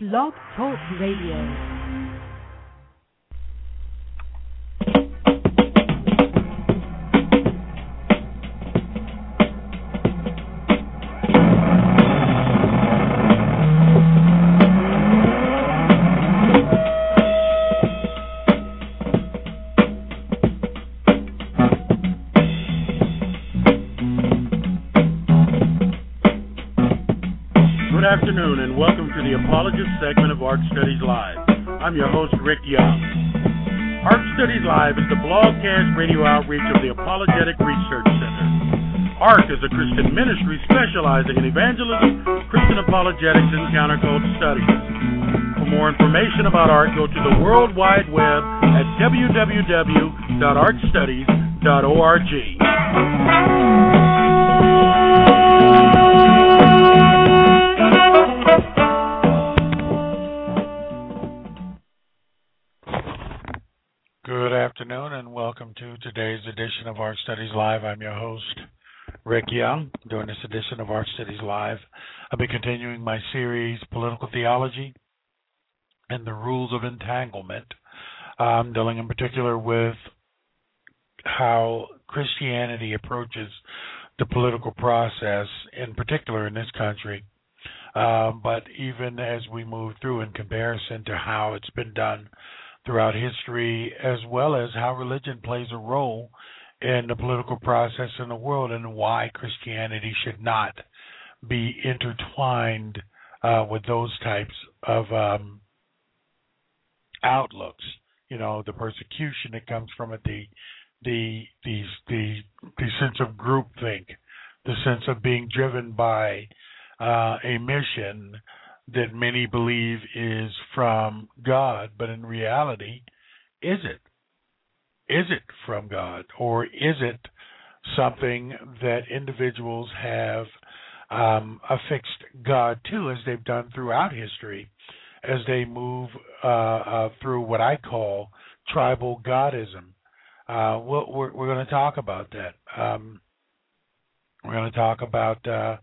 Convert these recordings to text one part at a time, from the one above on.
Blog Talk Radio. Good afternoon and welcome to the Apologist segment of ARC Studies Live. I'm your host, Rick Young. ARC Studies Live is the blogcast radio outreach of the Apologetic Research Center. ARC is a Christian ministry specializing in evangelism, Christian apologetics, and counterculture studies. For more information about ARC, go to the World Wide Web at www.arcstudies.org. Good afternoon and welcome to today's edition of ARC Studies Live. I'm your host, Rick Young. During this edition of ARC Studies Live, I'll be continuing my series, Political Theology and the Rules of Entanglement, dealing in particular with how Christianity approaches the political process, in particular in this country, but even as we move through in comparison to how it's been done throughout history, as well as how religion plays a role in the political process in the world and why Christianity should not be intertwined with those types of outlooks. You know, the persecution that comes from it, the sense of groupthink, the sense of being driven by a mission that many believe is from God, but in reality, is it? Is it from God, or is it something that individuals have affixed God to, as they've done throughout history, as they move through what I call tribal godism? We're going to talk about that. We're going to talk about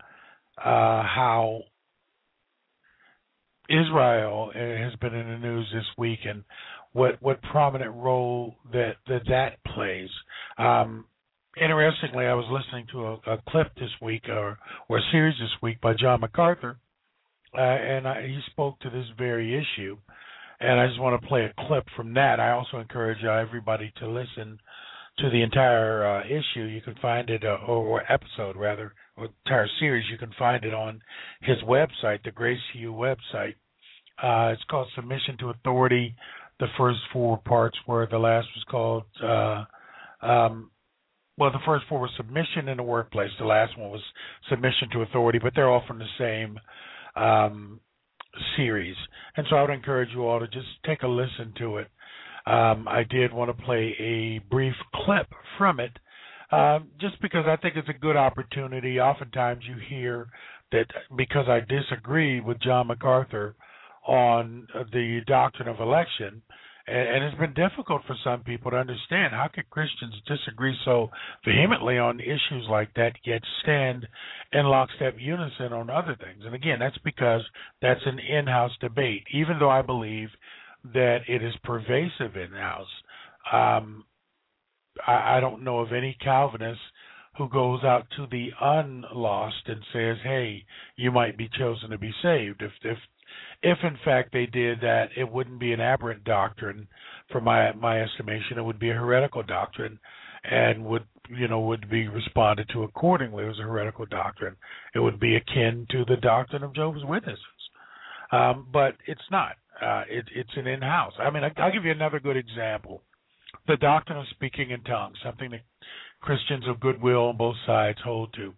how Israel has been in the news this week, and what prominent role that plays. Interestingly, I was listening to a clip this week, or a series this week by John MacArthur, and he spoke to this very issue, and I just want to play a clip from that. I also encourage everybody to listen to the entire issue. You can find it, or episode rather, or entire series. You can find it on his website, the Grace to You website. It's called Submission to Authority. The first four parts were, the last was called, the first four were Submission in the Workplace. The last one was Submission to Authority, but they're all from the same series. And so I would encourage you all to just take a listen to it. I did want to play a brief clip from it, just because I think it's a good opportunity. Oftentimes you hear that because I disagree with John MacArthur on the doctrine of election, and it's been difficult for some people to understand, how could Christians disagree so vehemently on issues like that, yet stand in lockstep unison on other things? And again, that's because that's an in-house debate, even though I believe that it is pervasive in-house. I don't know of any Calvinist who goes out to the unlost and says, hey, you might be chosen to be saved. If in fact they did that, it wouldn't be an aberrant doctrine. For my estimation, it would be a heretical doctrine, and would be responded to accordingly as a heretical doctrine. It would be akin to the doctrine of Jehovah's Witnesses, but it's not. It's an in-house. I mean, I'll give you another good example. The doctrine of speaking in tongues, something that Christians of goodwill on both sides hold to.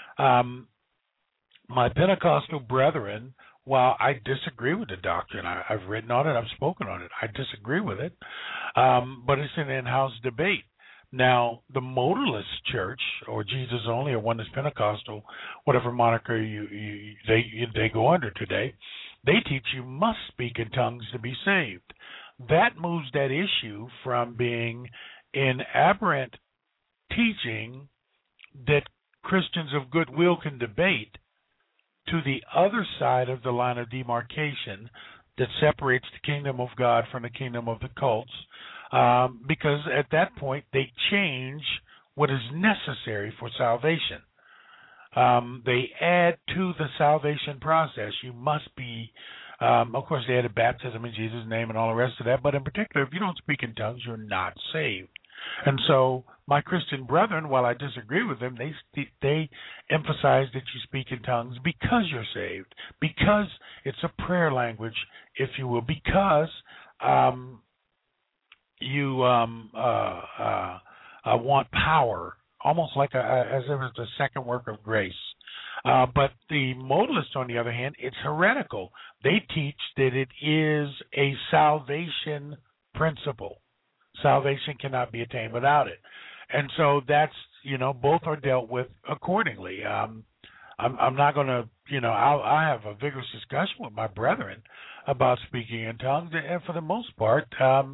My Pentecostal brethren, while I disagree with the doctrine, I've written on it, I've spoken on it, I disagree with it, but it's an in-house debate. Now, the Modalist Church, or Jesus Only, or Oneness Pentecostal, whatever moniker they go under today, they teach you must speak in tongues to be saved. That moves that issue from being an aberrant teaching that Christians of goodwill can debate to the other side of the line of demarcation that separates the kingdom of God from the kingdom of the cults, because at that point they change what is necessary for salvation. They add to the salvation process. You must be, of course, they added baptism in Jesus' name and all the rest of that, but in particular, if you don't speak in tongues, you're not saved. And so my Christian brethren, while I disagree with them, they emphasize that you speak in tongues because you're saved, because it's a prayer language, if you will, because you want power, almost like as if it's a second work of grace. But the modalists, on the other hand, it's heretical. They teach that it is a salvation principle. Salvation cannot be attained without it. And so that's, both are dealt with accordingly. I'm not going to, I have a vigorous discussion with my brethren about speaking in tongues, and for the most part,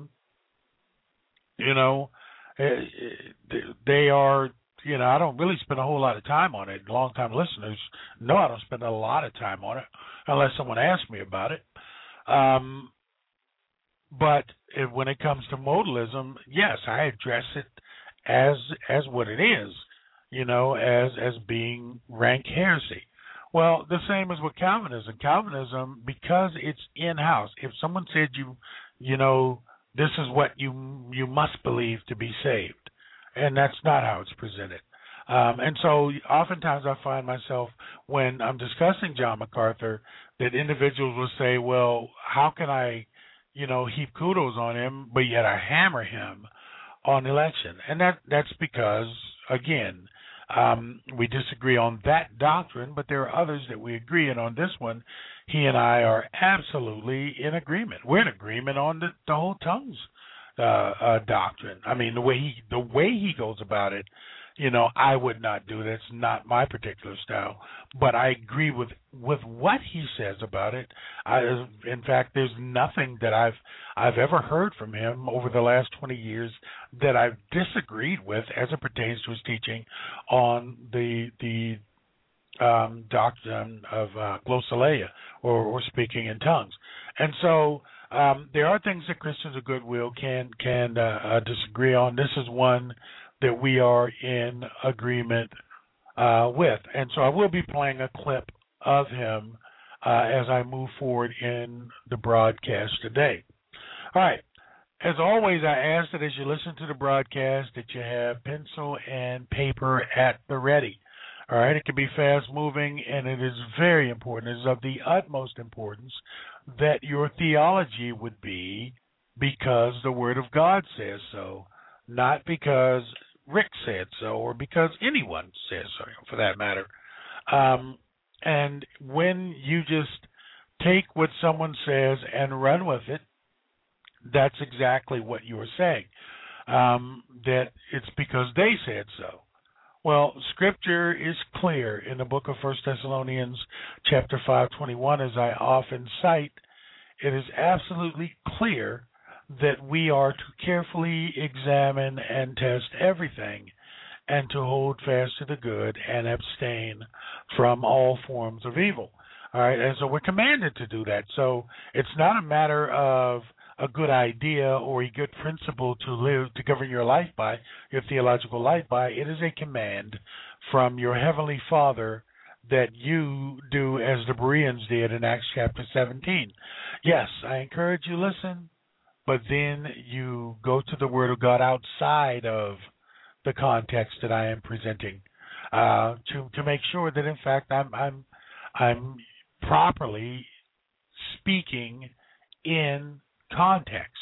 they are, I don't really spend a whole lot of time on it. Long-time listeners know I don't spend a lot of time on it unless someone asks me about it. But when it comes to modalism, yes, I address it as what it is, as being rank heresy. Well, the same as with Calvinism. Calvinism, because it's in-house. If someone said this is what you must believe to be saved, and that's not how it's presented. And so oftentimes I find myself, when I'm discussing John MacArthur, that individuals will say, well, how can I heap kudos on him, but yet I hammer him on election? And that's because, again, we disagree on that doctrine, but there are others that we agree, and on this one, he and I are absolutely in agreement. We're in agreement on the whole tongues doctrine. I mean, the way he goes about it, I would not do. That's not my particular style. But I agree with what he says about it. In fact, there's nothing that I've ever heard from him over the last 20 years that I've disagreed with as it pertains to his teaching on the doctrine of glossolalia, or speaking in tongues. And so there are things that Christians of goodwill can disagree on. This is one that we are in agreement with. And so I will be playing a clip of him as I move forward in the broadcast today. All right. As always, I ask that as you listen to the broadcast that you have pencil and paper at the ready. All right. It can be fast-moving, and it is very important. It is of the utmost importance that your theology would be because the Word of God says so, not because Rick said so, or because anyone says so, for that matter. And when you just take what someone says and run with it, that's exactly what you're saying, that it's because they said so. Well, Scripture is clear in the book of 1 Thessalonians chapter 5:21, as I often cite. It is absolutely clear that we are to carefully examine and test everything, and to hold fast to the good and abstain from all forms of evil. All right, and so we're commanded to do that. So it's not a matter of a good idea or a good principle to live, to govern your life by, your theological life by. It is a command from your Heavenly Father that you do as the Bereans did in Acts chapter 17. Yes, I encourage you, listen, but then you go to the Word of God outside of the context that I am presenting, to make sure that in fact I'm properly speaking in context.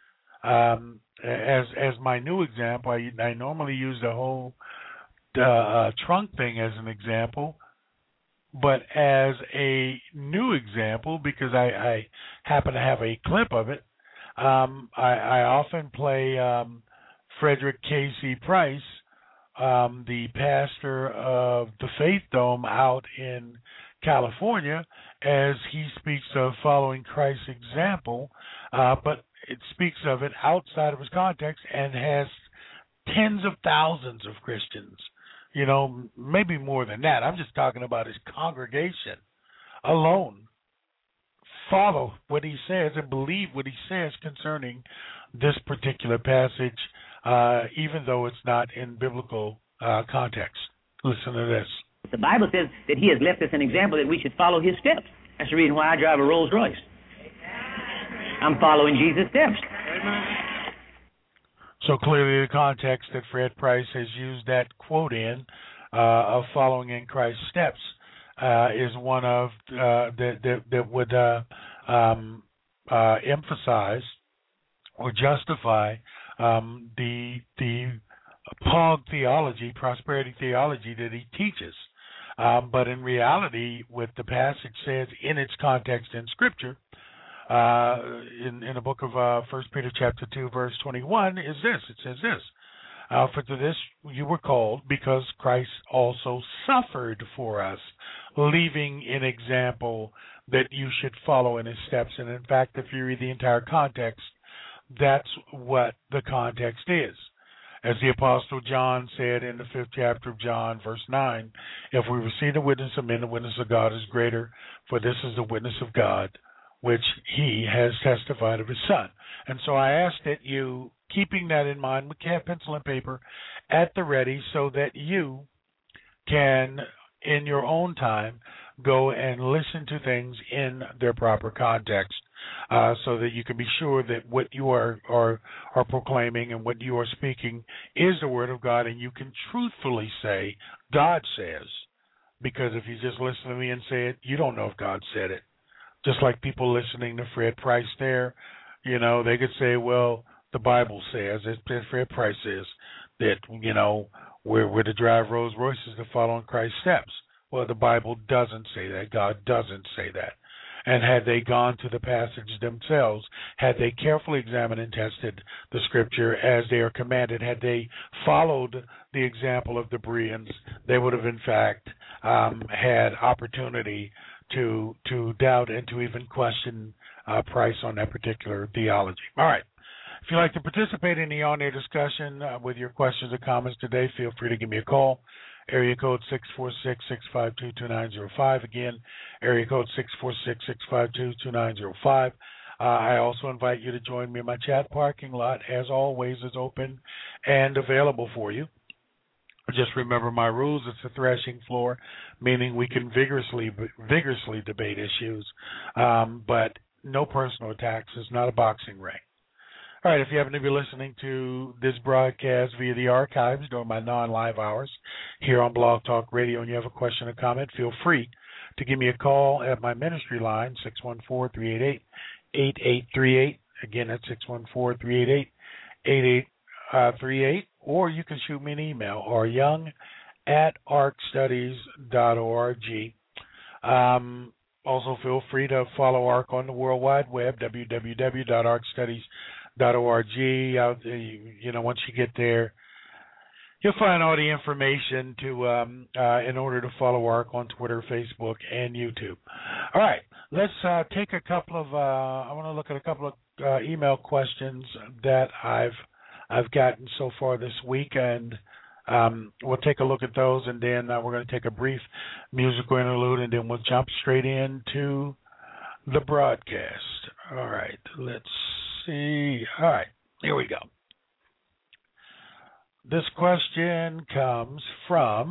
As my new example, I normally use the whole trunk thing as an example, but as a new example, because I happen to have a clip of it, I often play Frederick K.C. Price, the pastor of the Faith Dome out in California, as he speaks of following Christ's example, but it speaks of it outside of his context and has tens of thousands of Christians, maybe more than that. I'm just talking about his congregation alone follow what he says and believe what he says concerning this particular passage, even though it's not in biblical context. Listen to this. The Bible says that he has left us an example that we should follow his steps. That's the reason why I drive a Rolls Royce. I'm following Jesus' steps. So clearly the context that Fred Price has used that quote in of following in Christ's steps is one of that would emphasize or justify the POG theology, prosperity theology that he teaches. But in reality, what the passage says in its context in Scripture, in the book of 1 Peter chapter 2, verse 21, is this. It says this. For to this you were called, because Christ also suffered for us, leaving an example that you should follow in his steps. And in fact, if you read the entire context, that's what the context is. As the Apostle John said in the 5th chapter of John, verse 9, if we receive the witness of men, the witness of God is greater, for this is the witness of God, which he has testified of his Son. And so I ask that you, keeping that in mind, we can have pencil and paper at the ready so that you can, in your own time, go and listen to things in their proper context, so that you can be sure that what you are proclaiming and what you are speaking is the Word of God, and you can truthfully say, God says. Because if you just listen to me and say it, you don't know if God said it. Just like people listening to Fred Price there, they could say, well, the Bible says, as Fred Price says, that, we're to drive Rolls Royces to follow in Christ's steps. Well, the Bible doesn't say that. God doesn't say that. And had they gone to the passage themselves, had they carefully examined and tested the Scripture as they are commanded, had they followed the example of the Bereans, they would have, in fact, had opportunity to doubt and to even question Price on that particular theology. All right. If you'd like to participate in the on-air discussion with your questions or comments today, feel free to give me a call. Area code 646-652-2905. Again, area code 646-652-2905. I also invite you to join me in my chat parking lot. As always, is open and available for you. Just remember my rules. It's a threshing floor, meaning we can vigorously debate issues, but no personal attacks. It's not a boxing ring. All right, if you happen to be listening to this broadcast via the archives during my non-live hours here on Blog Talk Radio and you have a question or comment, feel free to give me a call at my ministry line, 614-388-8838. Again, that's 614-388-8838. Or you can shoot me an email, ryoung@arcstudies.org. Also, feel free to follow ARC on the World Wide Web, www.arcstudies.org. Once you get there, you'll find all the information in order to follow ARC on Twitter, Facebook, and YouTube. All right, let's take a couple of. I want to look at a couple of email questions that I've gotten so far this week, and we'll take a look at those, and then we're going to take a brief musical interlude, and then we'll jump straight into the broadcast. All right, let's see. All right, here we go. This question comes from,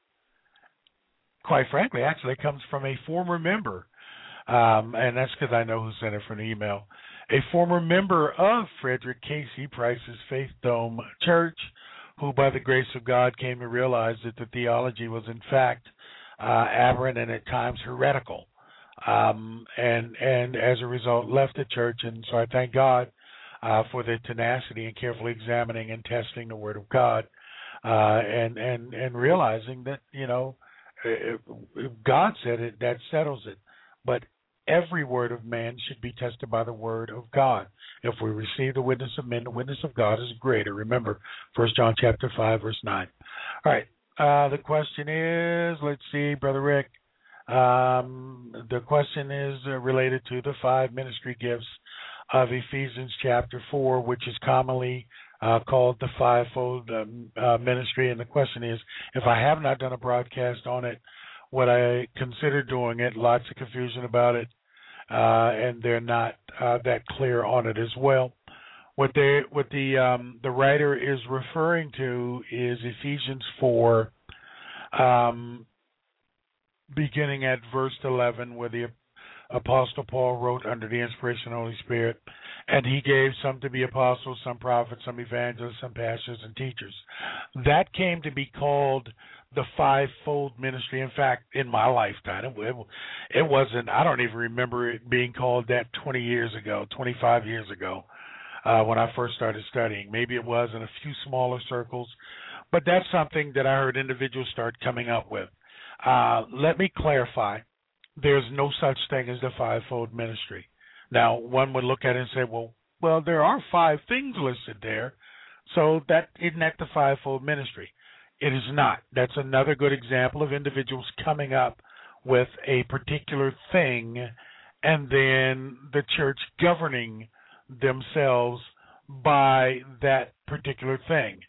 quite frankly, actually it comes from a former member, and that's because I know who sent it from an email. A former member of Frederick Casey Price's Faith Dome Church, who by the grace of God came to realize that the theology was in fact aberrant and at times heretical, and as a result left the church. And so I thank God for the tenacity and carefully examining and testing the Word of God, and realizing that if God said it, that settles it. But every word of man should be tested by the Word of God. If we receive the witness of men, the witness of God is greater. Remember, 1 John chapter 5, verse 9. All right. The question is, let's see, Brother Rick. The question is related to the 5 ministry gifts of Ephesians chapter 4, which is commonly called the fivefold ministry. And the question is, if I have not done a broadcast on it, what I consider doing it. Lots of confusion about it, and they're not that clear on it as well. What the writer is referring to is Ephesians 4, beginning at verse 11, where the Apostle Paul wrote under the inspiration of the Holy Spirit, and he gave some to be apostles, some prophets, some evangelists, some pastors and teachers. That came to be called the fivefold ministry. In fact, in my lifetime, it wasn't, I don't even remember it being called that 20 years ago, 25 years ago, when I first started studying. Maybe it was in a few smaller circles, but that's something that I heard individuals start coming up with. Let me clarify. There's no such thing as the fivefold ministry. Now, one would look at it and say, well, there are 5 things listed there, so isn't that the fivefold ministry? It is not. That's another good example of individuals coming up with a particular thing and then the church governing themselves by that particular thing.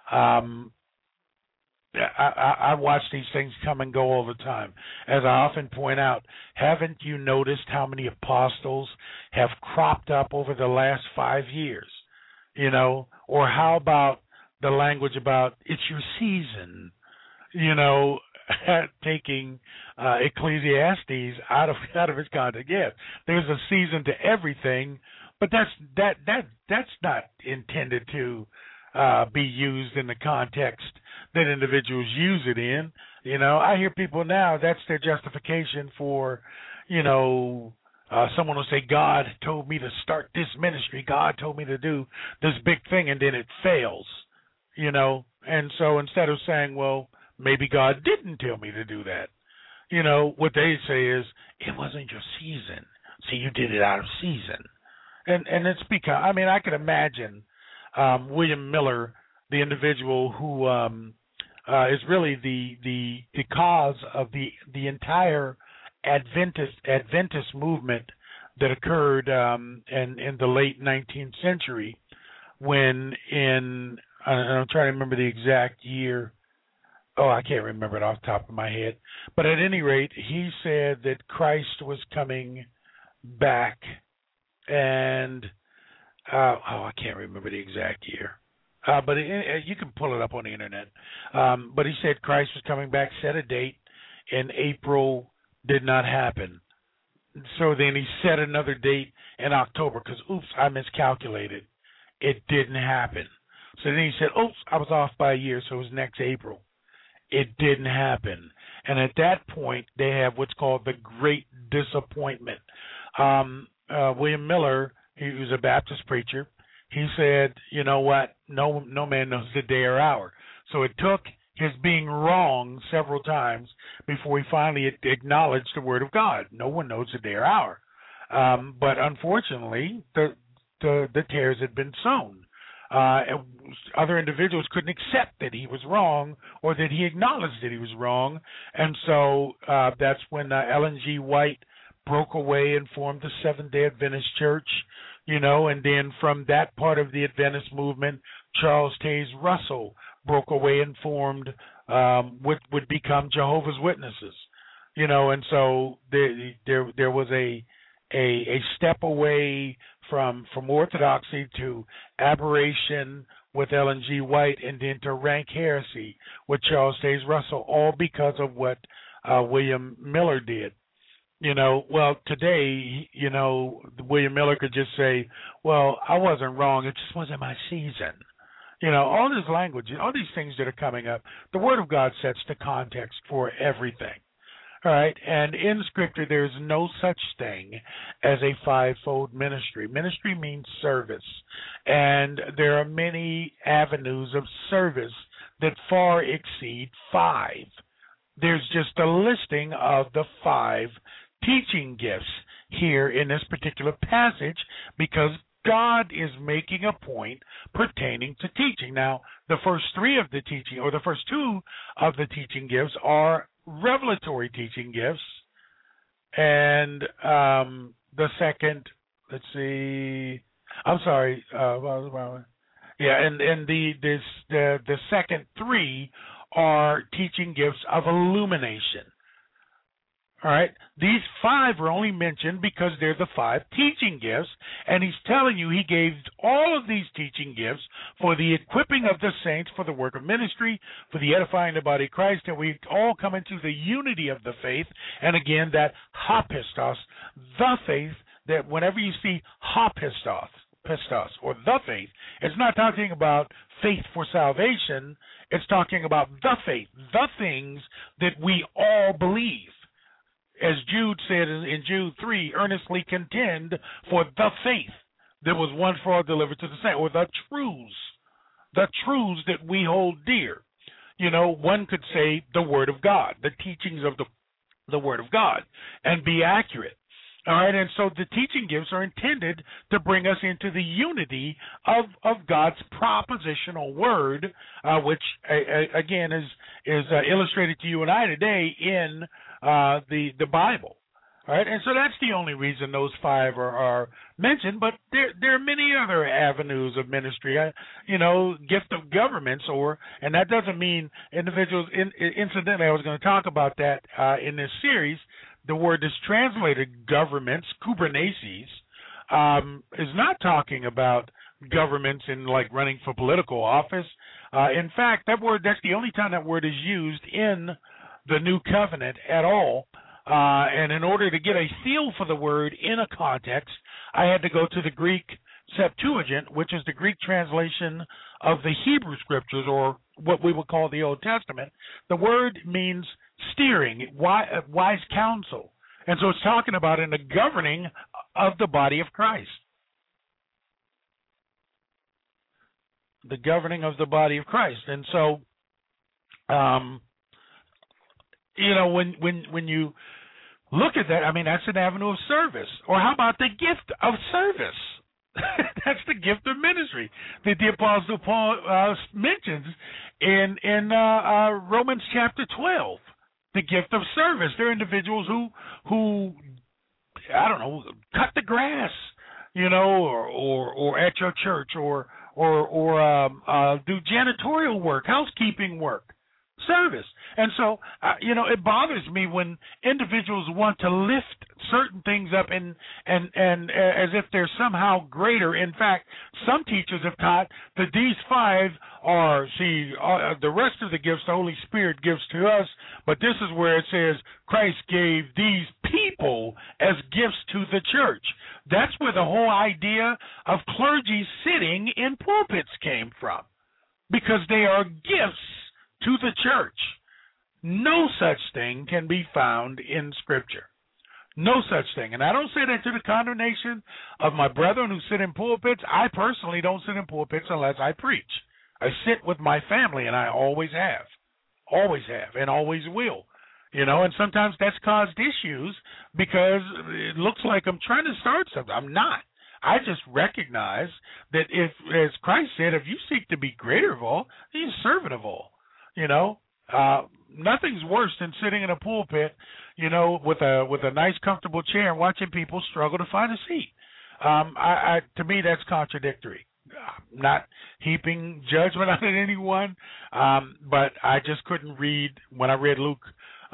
I watch these things come and go all the time. As I often point out, haven't you noticed how many apostles have cropped up over the last 5 years? You know, or how about the language about it's your season? You know, taking Ecclesiastes out of its context. Yes, there's a season to everything, but that's not intended to be used in the context that individuals use it in. You know, I hear people now, that's their justification for, someone will say, God told me to start this ministry. God told me to do this big thing, and then it fails, And so instead of saying, well, maybe God didn't tell me to do that, what they say is, it wasn't your season, so you did it out of season. And it's because, I can imagine William Miller, the individual who is really the cause of the entire Adventist movement that occurred in the late 19th century, when I'm trying to remember the exact year. Oh, I can't remember it off the top of my head. But at any rate, he said that Christ was coming back, and I can't remember the exact year. But you can pull it up on the internet. But he said Christ was coming back, set a date, and April did not happen. So then he set another date in October because, I miscalculated. It didn't happen. So then he said, I was off by a year, so it was next April. It didn't happen. And at that point, they have what's called the Great Disappointment. William Miller, he was a Baptist preacher. He said, you know what, no man knows the day or hour. So it took his being wrong several times before he finally acknowledged the word of God. No one knows the day or hour. But unfortunately, the tares had been sown. Other individuals couldn't accept that he was wrong or that he acknowledged that he was wrong. And so that's when Ellen G. White broke away and formed the Seventh-day Adventist Church, and then from that part of the Adventist movement, Charles Taze Russell broke away and formed what would become Jehovah's Witnesses, and so there was a step away from orthodoxy to aberration with Ellen G. White, and then to rank heresy with Charles Taze Russell, all because of what William Miller did. Well, today, William Miller could just say, well, I wasn't wrong, it just wasn't my season. All this language, all these things that are coming up, the Word of God sets the context for everything. All right, and in Scripture, there's no such thing as a fivefold ministry. Ministry means service, and there are many avenues of service that far exceed 5. There's just a listing of the 5 teaching gifts here in this particular passage, because God is making a point pertaining to teaching. Now, the first 3 of the teaching, or the first 2 of the teaching gifts, are revelatory teaching gifts, and the second, the second 3 are teaching gifts of illumination. All right, these 5 are only mentioned because they're the 5 teaching gifts, and he's telling you he gave all of these teaching gifts for the equipping of the saints for the work of ministry, for the edifying the body of Christ, and we all come into the unity of the faith. And again, that hapistos, the faith, that whenever you see hapistos, or the faith, it's not talking about faith for salvation, it's talking about the faith, the things that we all believe. As Jude said in Jude 3, earnestly contend for the faith that was once for all delivered to the saints, or the truths that we hold dear. You know, one could say the Word of God, the teachings of the Word of God, and be accurate. All right, and so the teaching gifts are intended to bring us into the unity of God's propositional word, which again is illustrated to you and I today in the Bible. All right, and so that's the only reason those 5 are mentioned. But there are many other avenues of ministry. Gift of governments, and that doesn't mean individuals. Incidentally, I was going to talk about that in this series. The word that's translated governments, kubernetes, is not talking about governments in like running for political office. In fact, that's the only time that word is used in the New Covenant at all. And in order to get a feel for the word in a context, I had to go to the Greek Septuagint, which is the Greek translation of the Hebrew Scriptures, or what we would call the Old Testament. The word means steering, wise counsel. And so it's talking about in the governing of the body of Christ. The governing of the body of Christ. And so, when you look at that, I mean, that's an avenue of service. Or how about the gift of service? That's the gift of ministry that the Apostle Paul mentions in Romans chapter 12. The gift of service. They're individuals who I don't know, cut the grass, or at your church, or do janitorial work, housekeeping work. Service. And so, it bothers me when individuals want to lift certain things up and as if they're somehow greater. In fact, some teachers have taught that these 5 are, the rest of the gifts the Holy Spirit gives to us, but this is where it says Christ gave these people as gifts to the church. That's where the whole idea of clergy sitting in pulpits came from, because they are gifts to the church. No such thing can be found in Scripture. No such thing. And I don't say that to the condemnation of my brethren who sit in pulpits. I personally don't sit in pulpits unless I preach. I sit with my family, and I always have, and always will. And sometimes that's caused issues because it looks like I'm trying to start something. I'm not. I just recognize that if, as Christ said, if you seek to be greater of all, you're a servant of all. Nothing's worse than sitting in a pulpit, with a nice, comfortable chair and watching people struggle to find a seat. To me, that's contradictory. I'm not heaping judgment on anyone, but I just couldn't read when I read Luke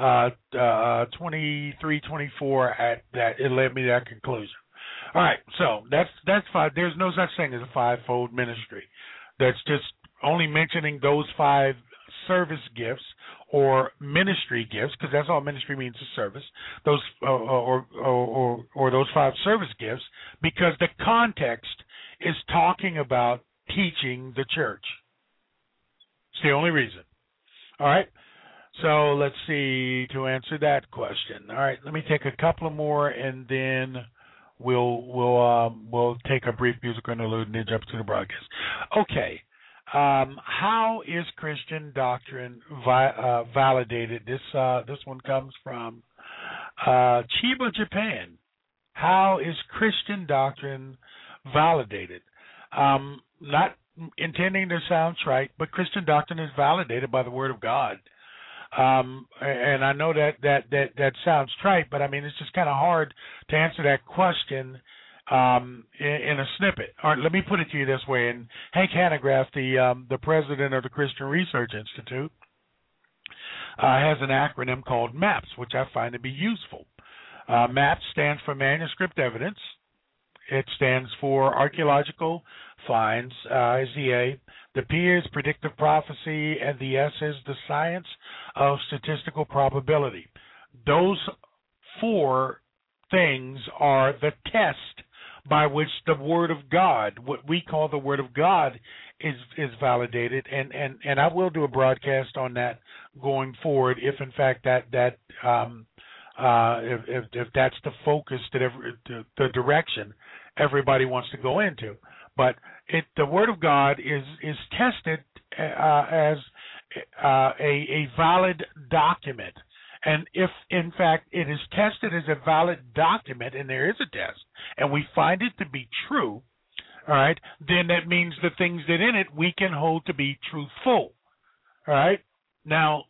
23:24. It led me to that conclusion. All right, so that's 5. There's no such thing as a 5-fold ministry. That's just only mentioning those 5 service gifts or ministry gifts, because that's all ministry means is service. Those or those 5 service gifts, because the context is talking about teaching the church. It's the only reason. All right. So let's see, to answer that question. All right, let me take a couple more, and then we'll take a brief musical interlude and then jump to the broadcast. Okay. How is Christian doctrine validated? This one comes from Chiba, Japan. How is Christian doctrine validated? Not intending to sound trite, but Christian doctrine is validated by the Word of God. And I know that sounds trite, but I mean, it's just kind of hard to answer that question in a snippet. All right, let me put it to you this way. And Hank Hanegraaff, the president of the Christian Research Institute, has an acronym called MAPS, which I find to be useful. MAPS stands for Manuscript Evidence. It stands for Archaeological Finds, is the A. The P is Predictive Prophecy, and the S is the Science of Statistical Probability. Those four things are the test by which the Word of God, what we call the Word of God, is validated, and I will do a broadcast on that going forward if in fact that if that's the focus that the direction everybody wants to go into. But the Word of God is tested as a valid document. And if, in fact, it is tested as a valid document, and there is a test, and we find it to be true, all right, then that means the things that in it we can hold to be truthful. All right? Now,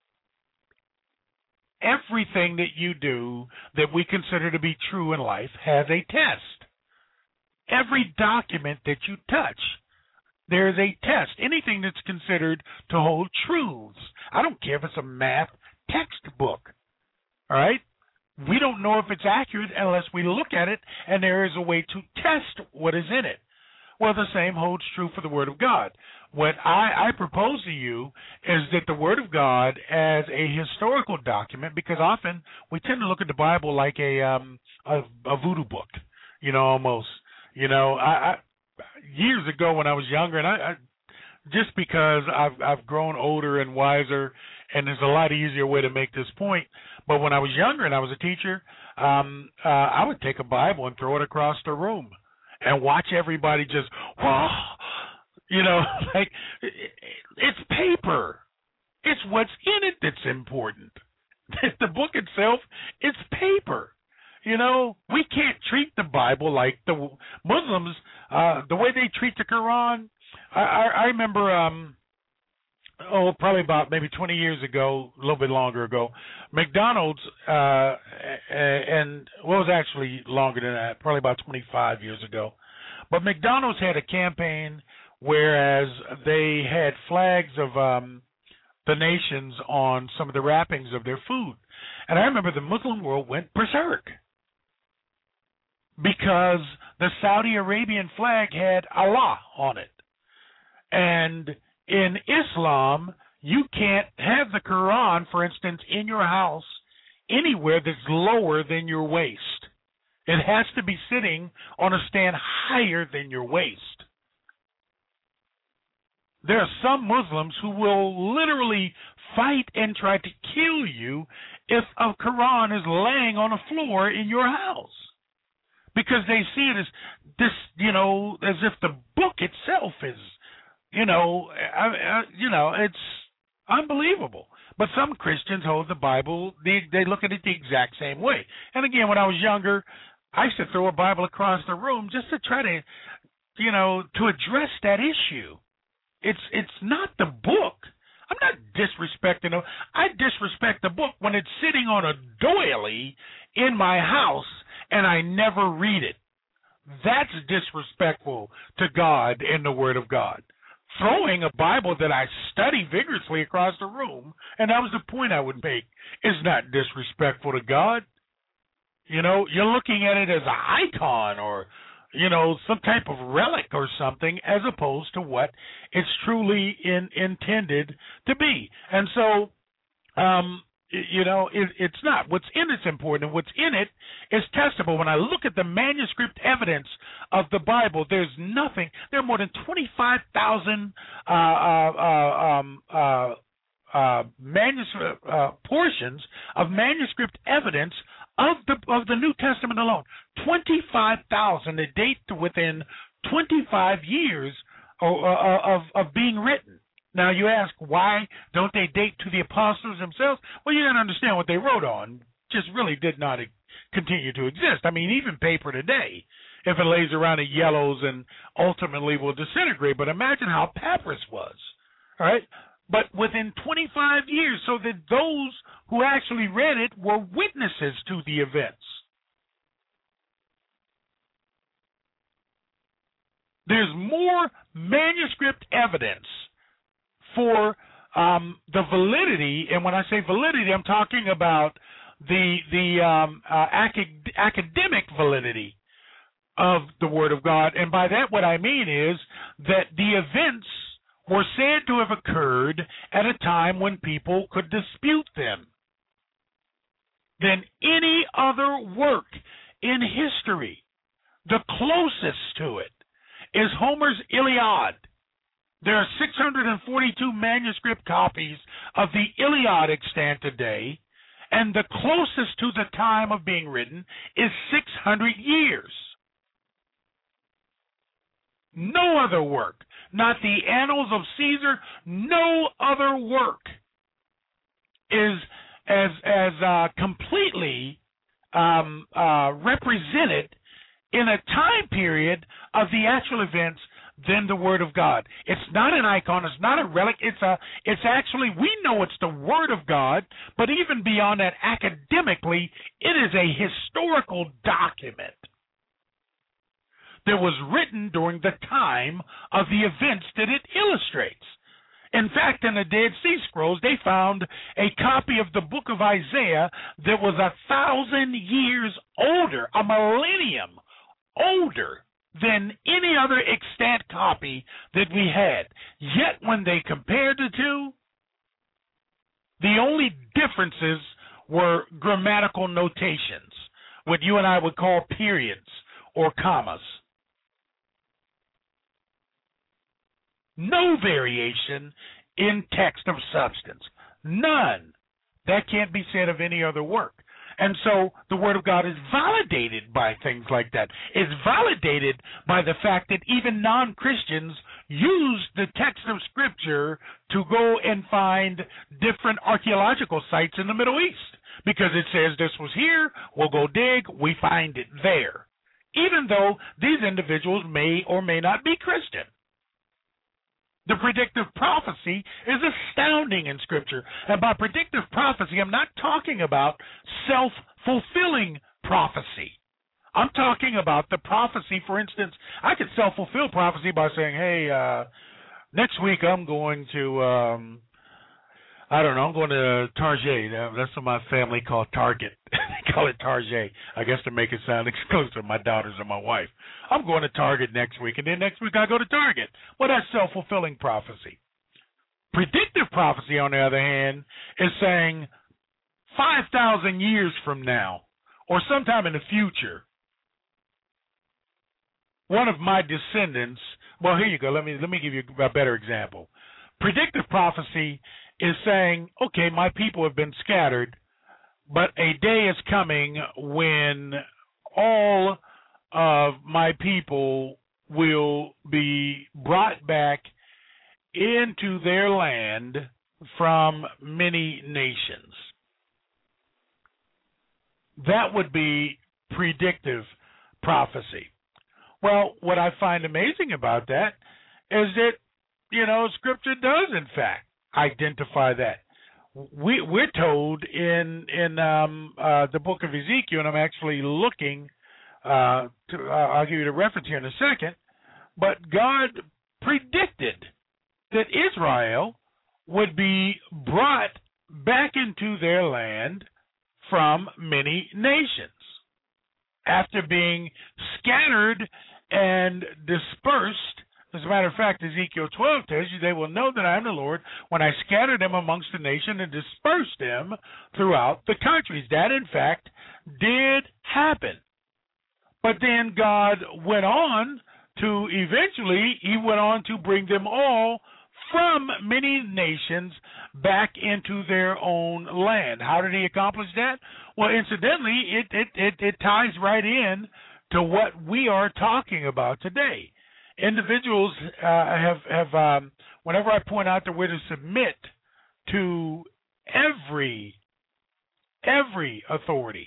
everything that you do that we consider to be true in life has a test. Every document that you touch, there's a test. Anything that's considered to hold truths. I don't care if it's a math textbook. All right? We don't know if it's accurate unless we look at it, and there is a way to test what is in it. Well, the same holds true for the Word of God. What I propose to you is that the Word of God as a historical document, because often we tend to look at the Bible like a voodoo book, almost. I years ago when I was younger, and I just because I've grown older and wiser, and there's a lot easier way to make this point. But when I was younger and I was a teacher, I would take a Bible and throw it across the room and watch everybody just, like it's paper. It's what's in it that's important. The book itself, it's paper. We can't treat the Bible like the Muslims, the way they treat the Quran. I remember, probably about maybe 20 years ago, a little bit longer ago, McDonald's, and it was actually longer than that, probably about 25 years ago. But McDonald's had a campaign whereas they had flags of the nations on some of the wrappings of their food. And I remember the Muslim world went berserk because the Saudi Arabian flag had Allah on it. And in Islam, you can't have the Quran, for instance, in your house anywhere that's lower than your waist. It has to be sitting on a stand higher than your waist. There are some Muslims who will literally fight and try to kill you if a Quran is laying on a floor in your house, because they see it as this, as if the book itself is, it's unbelievable. But some Christians hold the Bible, they look at it the exact same way. And again, when I was younger, I used to throw a Bible across the room just to try to, to address that issue. It's not the book. I'm not disrespecting it. I disrespect the book when it's sitting on a doily in my house and I never read it. That's disrespectful to God and the Word of God. Throwing a Bible that I study vigorously across the room, and that was the point I would make, is not disrespectful to God. You're looking at it as an icon or, some type of relic or something, as opposed to what it's truly intended to be. And so, it's not. What's in it's important, and what's in it is testable. When I look at the manuscript evidence of the Bible, there's nothing. There are more than 25,000 portions of manuscript evidence of the New Testament alone. 25,000 that date to within 25 years of being written. Now, you ask, why don't they date to the apostles themselves? Well, you got to understand what they wrote on just really did not continue to exist. I mean, even paper today, if it lays around, it yellows and ultimately will disintegrate. But imagine how papyrus was, all right? But within 25 years, so that those who actually read it were witnesses to the events. There's more manuscript evidence for the validity, and when I say validity, I'm talking about the academic validity of the Word of God. And by that, what I mean is that the events were said to have occurred at a time when people could dispute them. Than any other work in history, the closest to it is Homer's Iliad. There are 642 manuscript copies of the Iliad extant today, and the closest to the time of being written is 600 years. No other work, not the Annals of Caesar, no other work is as completely represented in a time period of the actual events than the Word of God. It's not an icon. It's not a relic. It's actually, we know it's the Word of God, but even beyond that, academically, it is a historical document that was written during the time of the events that it illustrates. In fact, in the Dead Sea Scrolls, they found a copy of the book of Isaiah that was 1,000 years older, a millennium older than any other extant copy that we had. Yet when they compared the two, the only differences were grammatical notations, what you and I would call periods or commas. No variation in text of substance. None. That can't be said of any other work. And so the Word of God is validated by things like that. It's validated by the fact that even non-Christians use the text of Scripture to go and find different archaeological sites in the Middle East. Because it says this was here, we'll go dig, we find it there. Even though these individuals may or may not be Christian. The predictive prophecy is astounding in Scripture. And by predictive prophecy, I'm not talking about self-fulfilling prophecy. I'm talking about the prophecy. For instance, I could self-fulfill prophecy by saying, hey, next week I'm going to, I'm going to Target. That's what my family call Target. They call it Target. I guess to make it sound exclusive, my daughters and my wife. I'm going to Target next week, and then next week I go to Target. Well, that's self-fulfilling prophecy. Predictive prophecy, on the other hand, is saying 5,000 years from now, or sometime in the future, one of my descendants, well, here you go. Let me give you a better example. Predictive prophecy is saying, okay, my people have been scattered, but a day is coming when all of my people will be brought back into their land from many nations. That would be predictive prophecy. Well, what I find amazing about that is that, Scripture does, in fact, identify that. We're told in the book of Ezekiel, and I'm actually looking, I'll give you the reference here in a second, but God predicted that Israel would be brought back into their land from many nations after being scattered and dispersed. As a matter of fact, Ezekiel 12 tells you, they will know that I am the Lord when I scatter them amongst the nation and disperse them throughout the countries. That, in fact, did happen. But then God went on to bring them all from many nations back into their own land. How did he accomplish that? Well, incidentally, it ties right in to what we are talking about today. Individuals have whenever I point out that we're to submit to every authority,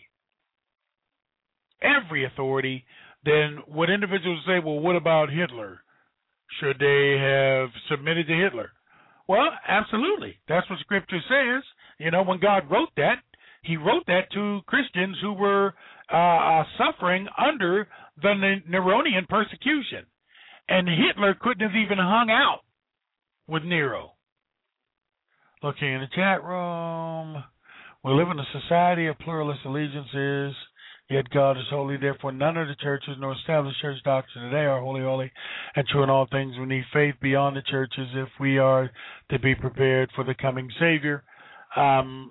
then what individuals say, well, what about Hitler? Should they have submitted to Hitler? Well, absolutely. That's what Scripture says. When God wrote that, he wrote that to Christians who were suffering under the Neronian persecution. And Hitler couldn't have even hung out with Nero. Looking in the chat room. We live in a society of pluralist allegiances, yet God is holy. Therefore, none of the churches nor established church doctrine today are holy, and true in all things. We need faith beyond the churches if we are to be prepared for the coming Savior. I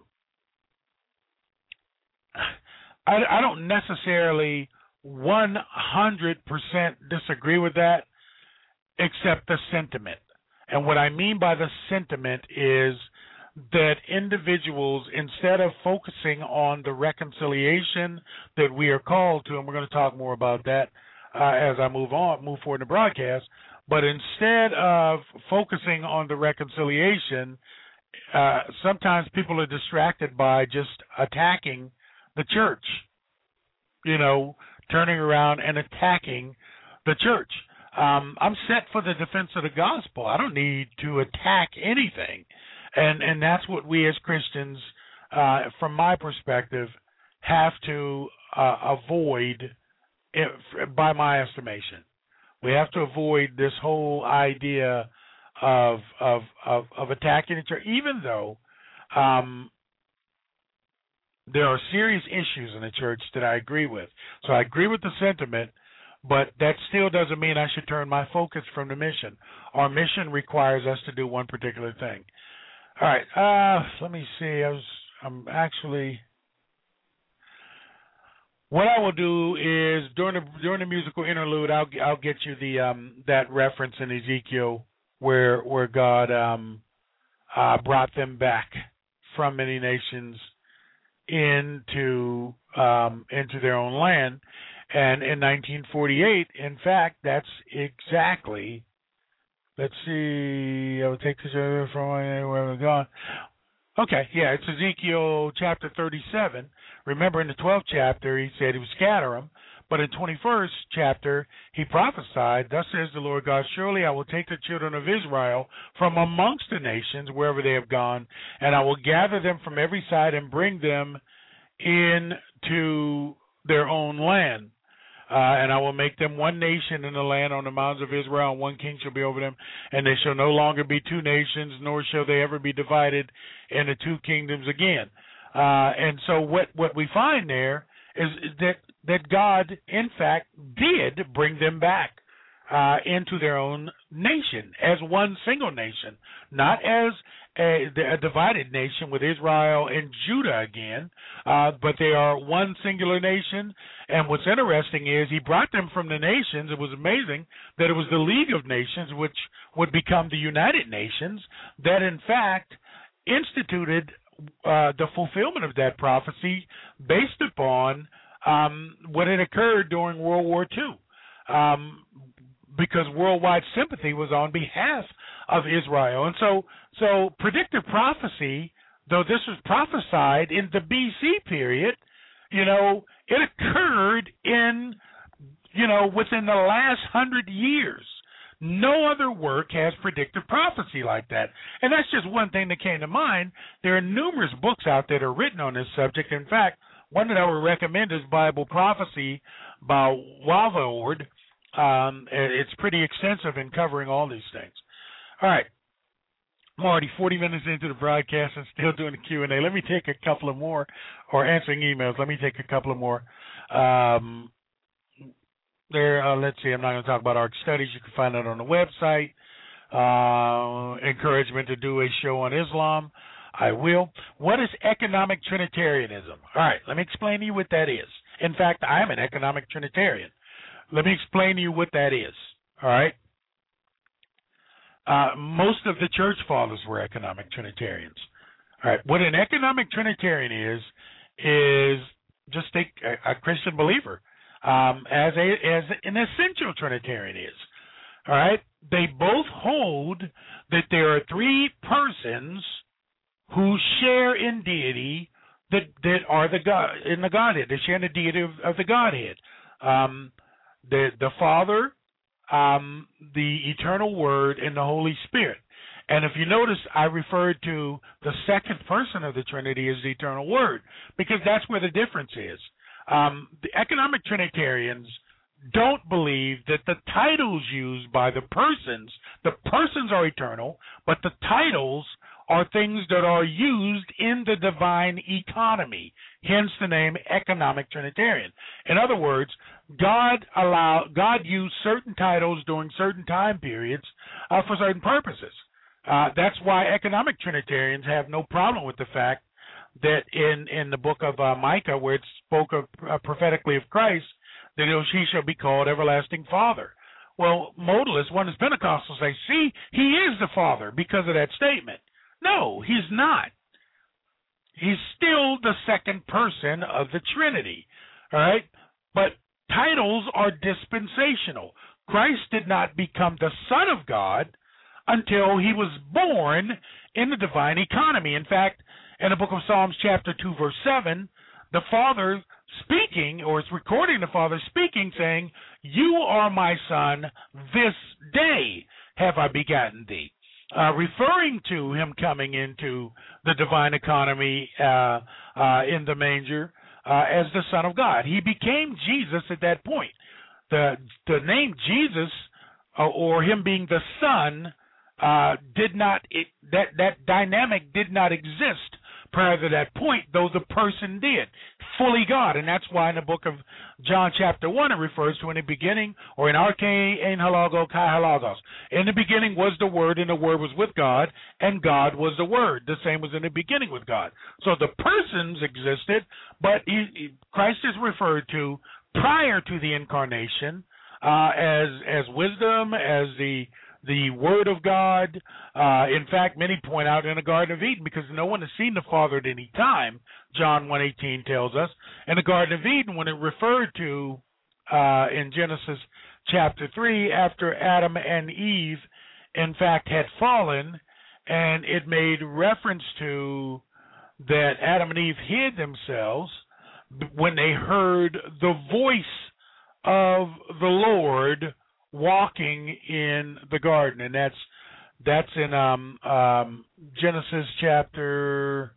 don't necessarily 100% disagree with that, except the sentiment. And what I mean by the sentiment is that individuals, instead of focusing on the reconciliation that we are called to, and we're going to talk more about that as I move forward in the broadcast, but instead of focusing on the reconciliation, sometimes people are distracted by just attacking the church, turning around and attacking the church. I'm set for the defense of the gospel. I don't need to attack anything. And that's what we as Christians, from my perspective, have to avoid, by my estimation. We have to avoid this whole idea of attacking the church, even though there are serious issues in the church that I agree with. So I agree with the sentiment, but that still doesn't mean I should turn my focus from the mission. Our mission requires us to do one particular thing. All right, let me see. I'm actually. What I will do is during the musical interlude, I'll get you that reference in Ezekiel where God brought them back from many nations into their own land, and in 1948, in fact, that's exactly. Let's see. I will take this over from where we're going. Okay, yeah, it's Ezekiel chapter 37. Remember, in the 12th chapter, he said he would scatter them. But in the 21st chapter, he prophesied, thus says the Lord God, surely I will take the children of Israel from amongst the nations, wherever they have gone, and I will gather them from every side and bring them into their own land. And I will make them one nation in the land on the mountains of Israel, and one king shall be over them. And they shall no longer be two nations, nor shall they ever be divided into two kingdoms again. And so what we find there is that God, in fact, did bring them back into their own nation as one single nation, not as a divided nation with Israel and Judah again, but they are one singular nation. And what's interesting is he brought them from the nations. It was amazing that it was the League of Nations, which would become the United Nations, that in fact instituted the fulfillment of that prophecy based upon what had occurred during World War II. Because worldwide sympathy was on behalf of Israel. And so predictive prophecy, though this was prophesied in the BC period, it occurred in, within the last 100 years. No other work has predictive prophecy like that. And that's just one thing that came to mind. There are numerous books out there that are written on this subject. In fact, one that I would recommend is Bible Prophecy by Walvoord. It's pretty extensive in covering all these things. All right. I'm already 40 minutes into the broadcast and still doing the Q&A. Let me take a couple of more, or answering emails. Let me take a couple of more. Let's see. I'm not going to talk about ARC studies. You can find that on the website. Encouragement to do a show on Islam. I will. What is economic Trinitarianism? All right. Let me explain to you what that is. In fact, I'm an economic Trinitarian. Let me explain to you what that is, all right? Most of the church fathers were economic Trinitarians. All right, what an economic Trinitarian is just a Christian believer, as an essential Trinitarian is. All right, they both hold that there are three persons who share in deity that are in the Godhead. They share in the deity of the Godhead. The Father, the Eternal Word, and the Holy Spirit. And if you notice, I referred to the second person of the Trinity as the Eternal Word, because that's where the difference is. The economic Trinitarians don't believe that the titles used by the persons are eternal, but the titles are things that are used in the divine economy, hence the name economic Trinitarian. In other words, God used certain titles during certain time periods for certain purposes. That's why economic Trinitarians have no problem with the fact that in the book of Micah, where it spoke of prophetically of Christ, that he shall be called Everlasting Father. Well, modalists, oneness Pentecostals say, see, he is the Father because of that statement. No, he's not. He's still the second person of the Trinity, all right? But titles are dispensational. Christ did not become the Son of God until he was born in the divine economy. In fact, in the book of Psalms chapter 2, verse 7, the Father speaking, or it's recording the Father speaking, saying, you are my Son, this day have I begotten thee. Referring to him coming into the divine economy in the manger as the Son of God. He became Jesus at that point. The name Jesus, or him being the Son, that dynamic did not exist prior to that point, though the person did, fully God. And that's why in the book of John chapter 1 it refers to in the beginning, or in arche ein halogo kai halagos. In the beginning was the Word, and the Word was with God, and God was the Word. The same was in the beginning with God. So the persons existed, but Christ is referred to prior to the incarnation as wisdom, as the Word of God. In fact, many point out in the Garden of Eden, because no one has seen the Father at any time, John 1:18 tells us. In the Garden of Eden, when it referred to in Genesis chapter 3, after Adam and Eve, in fact, had fallen, and it made reference to that Adam and Eve hid themselves when they heard the voice of the Lord walking in the garden, and that's in Genesis chapter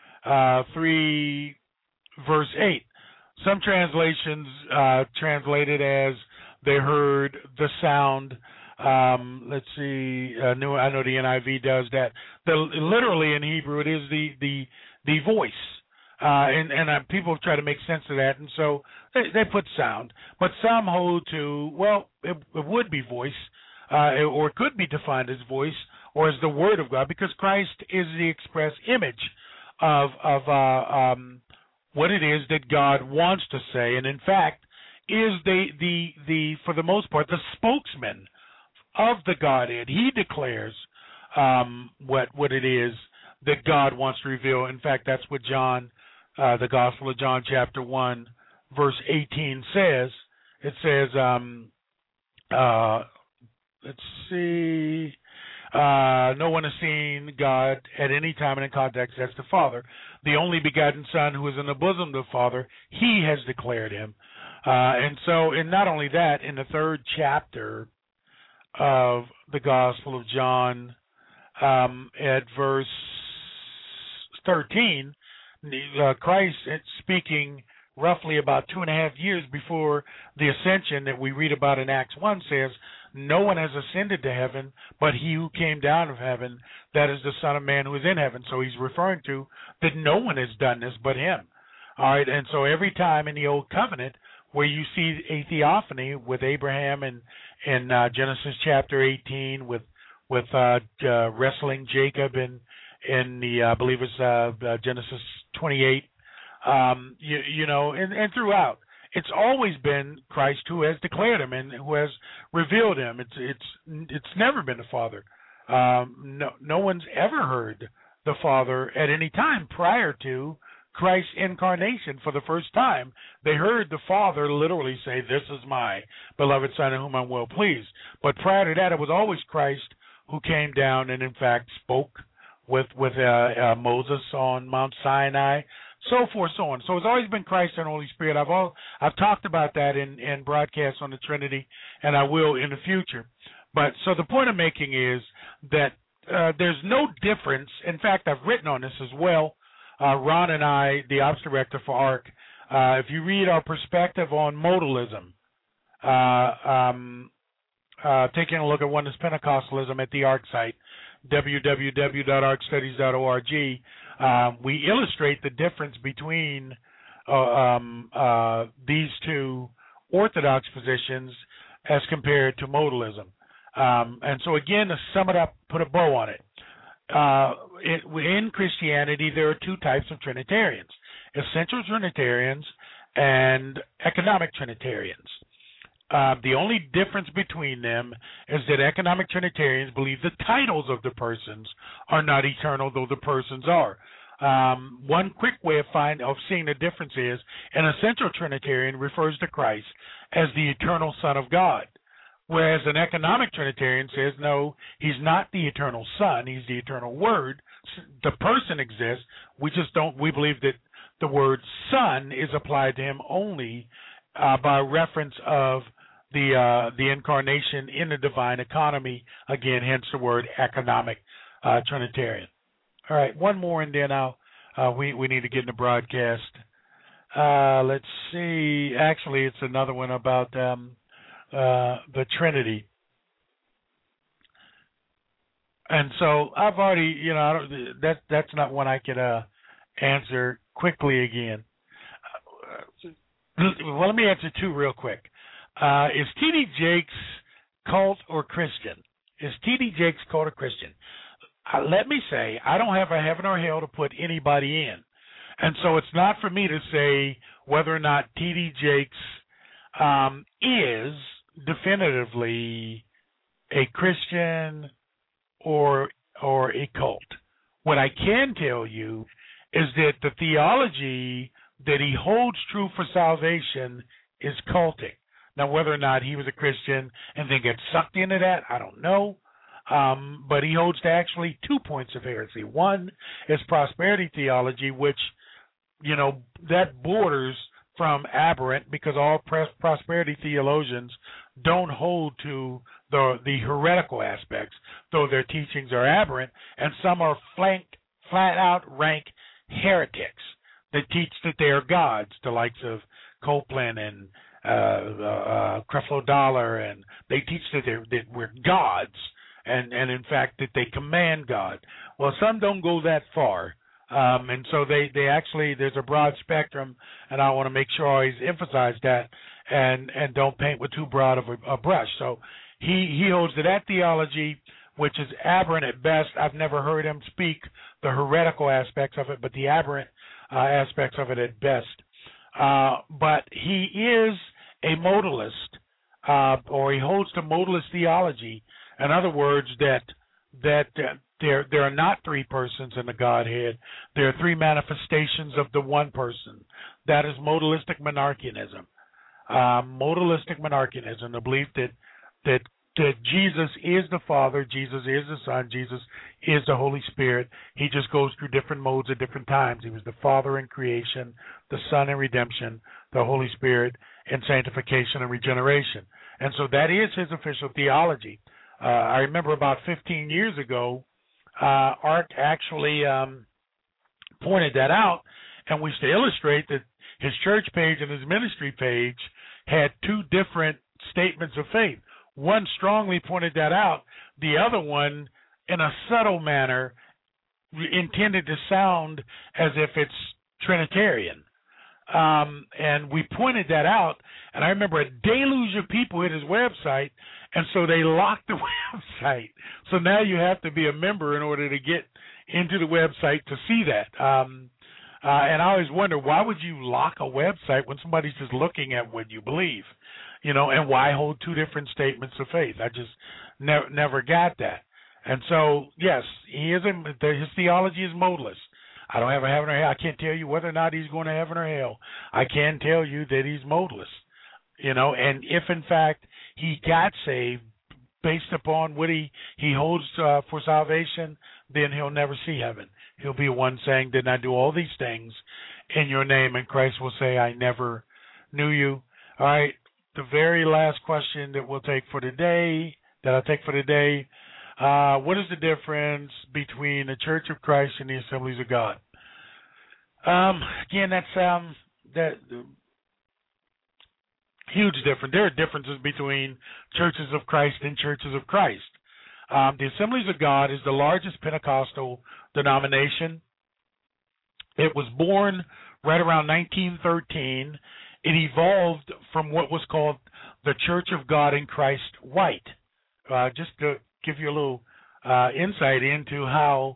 3, verse 8. Some translations translate it as they heard the sound. Let's see. I know the NIV does that. Literally in Hebrew, it is the voice. And people try to make sense of that, and so they put sound. But some hold to, well, it would be voice, or it could be defined as voice, or as the Word of God, because Christ is the express image of what it is that God wants to say, and in fact is the for the most part the spokesman of the Godhead. He declares what it is that God wants to reveal. In fact, that's what John. The Gospel of John chapter 1, verse 18 says. It says, let's see, no one has seen God at any time and in context. That's the Father. The only begotten Son who is in the bosom of the Father, he has declared him. And not only that, in the 3rd chapter of the Gospel of John, at verse 13, Christ, speaking roughly about 2.5 years before the ascension that we read about in Acts 1, says, no one has ascended to heaven but he who came down of heaven, that is the Son of Man who is in heaven. So he's referring to that no one has done this but him. All right, and so every time in the Old Covenant where you see a theophany with Abraham and in Genesis chapter 18 with wrestling Jacob and in the I believe it's Genesis 28, and throughout, it's always been Christ who has declared him and who has revealed him. It's never been the Father. No one's ever heard the Father at any time prior to Christ's incarnation. For the first time, they heard the Father literally say, "This is my beloved Son in whom I'm well pleased." But prior to that, it was always Christ who came down and in fact spoke with Moses on Mount Sinai, so forth, so on. So it's always been Christ and Holy Spirit. I've talked about that in broadcasts on the Trinity, and I will in the future. But so the point I'm making is that there's no difference. In fact, I've written on this as well. Ron and I, the ops director for ARC, if you read our perspective on modalism, taking a look at oneness Pentecostalism at the ARC site, www.arcstudies.org, we illustrate the difference between these two orthodox positions as compared to modalism. And so, again, to sum it up, put a bow on it. In Christianity, there are two types of Trinitarians: essential Trinitarians and economic Trinitarians. The only difference between them is that economic Trinitarians believe the titles of the persons are not eternal, though the persons are. One quick way of seeing the difference is an essential Trinitarian refers to Christ as the eternal Son of God, whereas an economic Trinitarian says, no, he's not the eternal Son, he's the eternal Word. The person exists. We believe that the word Son is applied to him only by reference of the incarnation in the divine economy. Again, hence the word economic Trinitarian. All right, one more, and then we need to get in the broadcast. Let's see. Actually, it's another one about the Trinity. And so I've already, that's not one I could answer quickly again. Well, let me answer two real quick. Is T.D. Jakes cult or Christian? Is T.D. Jakes cult or Christian? Let me say, I don't have a heaven or hell to put anybody in. And so it's not for me to say whether or not T.D. Jakes is definitively a Christian or a cult. What I can tell you is that the theology that he holds true for salvation is cultic. Now, whether or not he was a Christian and then gets sucked into that, I don't know. But he holds to actually 2 points of heresy. One is prosperity theology, which, that borders from aberrant, because all prosperity theologians don't hold to the heretical aspects, though their teachings are aberrant, and some are flat out rank heretics that teach that they are gods, the likes of Copeland and Creflo Dollar, and they teach that we're gods, and in fact that they command God. Well, some don't go that far, and so they actually, there's a broad spectrum, and I want to make sure I always emphasize that, and don't paint with too broad of a brush. So he holds to that theology, which is aberrant at best. I've never heard him speak the heretical aspects of it, but the aberrant aspects of it at best. But he is a modalist, or he holds to modalist theology. In other words, that there are not three persons in the Godhead. There are three manifestations of the one person. That is modalistic monarchianism. Modalistic monarchianism, the belief that Jesus is the Father, Jesus is the Son, Jesus is the Holy Spirit. He just goes through different modes at different times. He was the Father in creation, the Son in redemption, the Holy Spirit in sanctification and regeneration. And so that is his official theology. I remember about 15 years ago, Art actually pointed that out, and we used to illustrate that his church page and his ministry page had two different statements of faith. One strongly pointed that out. The other one, in a subtle manner, intended to sound as if it's Trinitarian. And we pointed that out, and I remember a deluge of people hit his website, and so they locked the website. So now you have to be a member in order to get into the website to see that. And I always wonder, why would you lock a website when somebody's just looking at what you believe? And why hold two different statements of faith? I just never got that. And so, yes, his theology is modalist. I don't have a heaven or hell. I can't tell you whether or not he's going to heaven or hell. I can tell you that he's modalist. And if in fact he got saved based upon what he holds for salvation, then he'll never see heaven. He'll be one saying, "Didn't I do all these things in your name?" And Christ will say, "I never knew you." All right. The very last question that I'll take for today, what is the difference between the Church of Christ and the Assemblies of God? Again, that huge difference. There are differences between churches of Christ and churches of Christ. The Assemblies of God is the largest Pentecostal denomination. It was born right around 1913. It evolved from what was called the Church of God in Christ White. Just to give you a little insight into how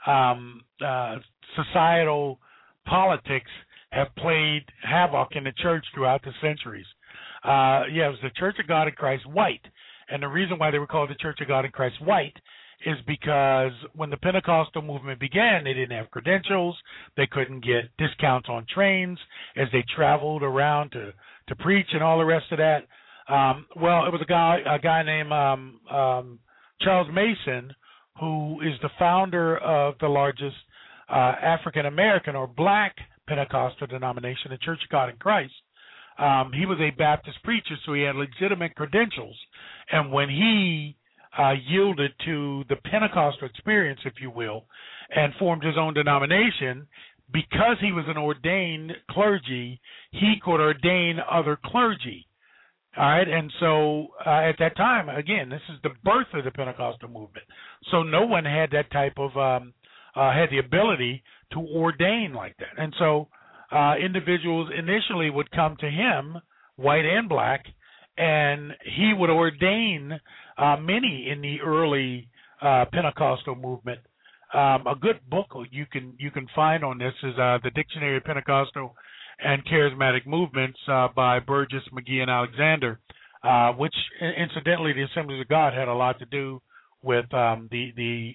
societal politics have played havoc in the church throughout the centuries. It was the Church of God in Christ White. And the reason why they were called the Church of God in Christ White is because when the Pentecostal movement began, they didn't have credentials. They couldn't get discounts on trains as they traveled around to preach and all the rest of that. It was a guy named Charles Mason, who is the founder of the largest African American or black Pentecostal denomination, the Church of God in Christ. He was a Baptist preacher, so he had legitimate credentials. And when he yielded to the Pentecostal experience, if you will, and formed his own denomination, because he was an ordained clergy, he could ordain other clergy. All right, and so at that time, again, this is the birth of the Pentecostal movement. So no one had that type of had the ability to ordain like that, and so individuals initially would come to him, white and black, and he would ordain many in the early Pentecostal movement. A good book you can find on this is the Dictionary of Pentecostal and Charismatic Movements by Burgess, McGee, and Alexander, which incidentally the Assemblies of God had a lot to do with the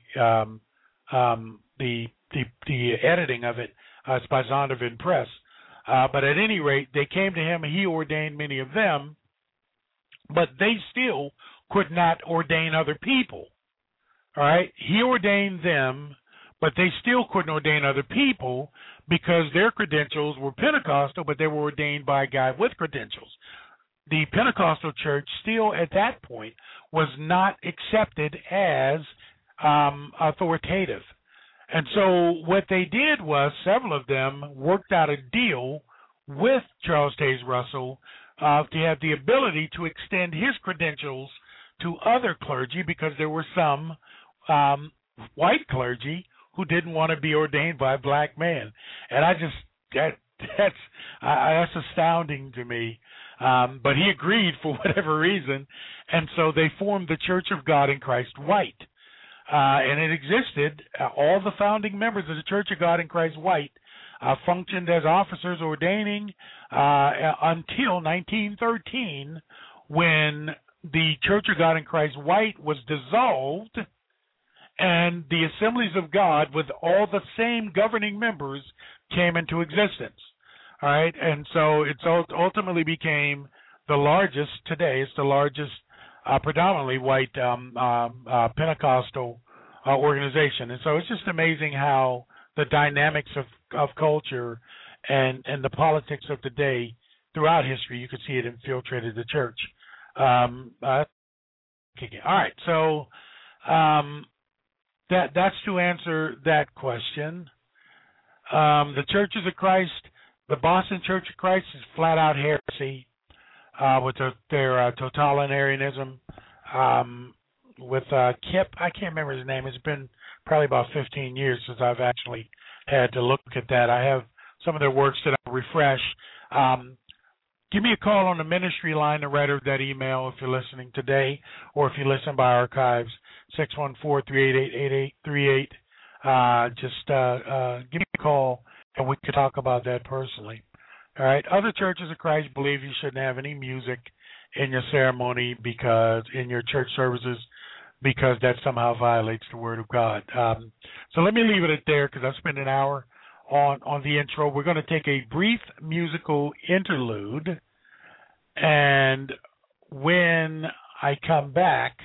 editing of it. It's by Zondervan Press. But at any rate, they came to him and he ordained many of them, but they still could not ordain other people. All right? He ordained them, but they still couldn't ordain other people because their credentials were Pentecostal, but they were ordained by a guy with credentials. The Pentecostal church still at that point was not accepted as authoritative. And so what they did was several of them worked out a deal with Charles Taze Russell to have the ability to extend his credentials to other clergy because there were some white clergy who didn't want to be ordained by a black man. And that's astounding to me. But he agreed for whatever reason, and so they formed the Church of God in Christ White. And it existed. All the founding members of the Church of God in Christ White functioned as officers ordaining until 1913, when the Church of God in Christ White was dissolved, and the Assemblies of God, with all the same governing members, came into existence. All right, and so it ultimately became the largest today. It's the largest predominantly white Pentecostal organization. And so it's just amazing how the dynamics of culture and the politics of the day throughout history, you could see it infiltrated the church. All right, so that's to answer that question. The Churches of Christ, the Boston Church of Christ is flat out heresy with their totalitarianism. With Kip, I can't remember his name. It's been probably about 15 years since I've actually had to look at that. I have some of their works that I refresh. Give me a call on the ministry line, the writer of that email, if you're listening today, or if you listen by archives, 614-388-8838. Just give me a call, and we could talk about that personally. All right. Other churches of Christ believe you shouldn't have any music in your ceremony in your church services, because that somehow violates the Word of God. So let me leave it at there, because I've spent an hour on the intro. We're going to take a brief musical interlude, and when I come back,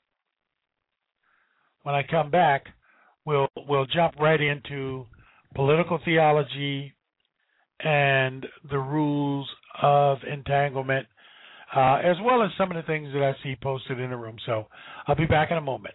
we'll jump right into political theology and the rules of entanglement, as well as some of the things that I see posted in the room. So I'll be back in a moment.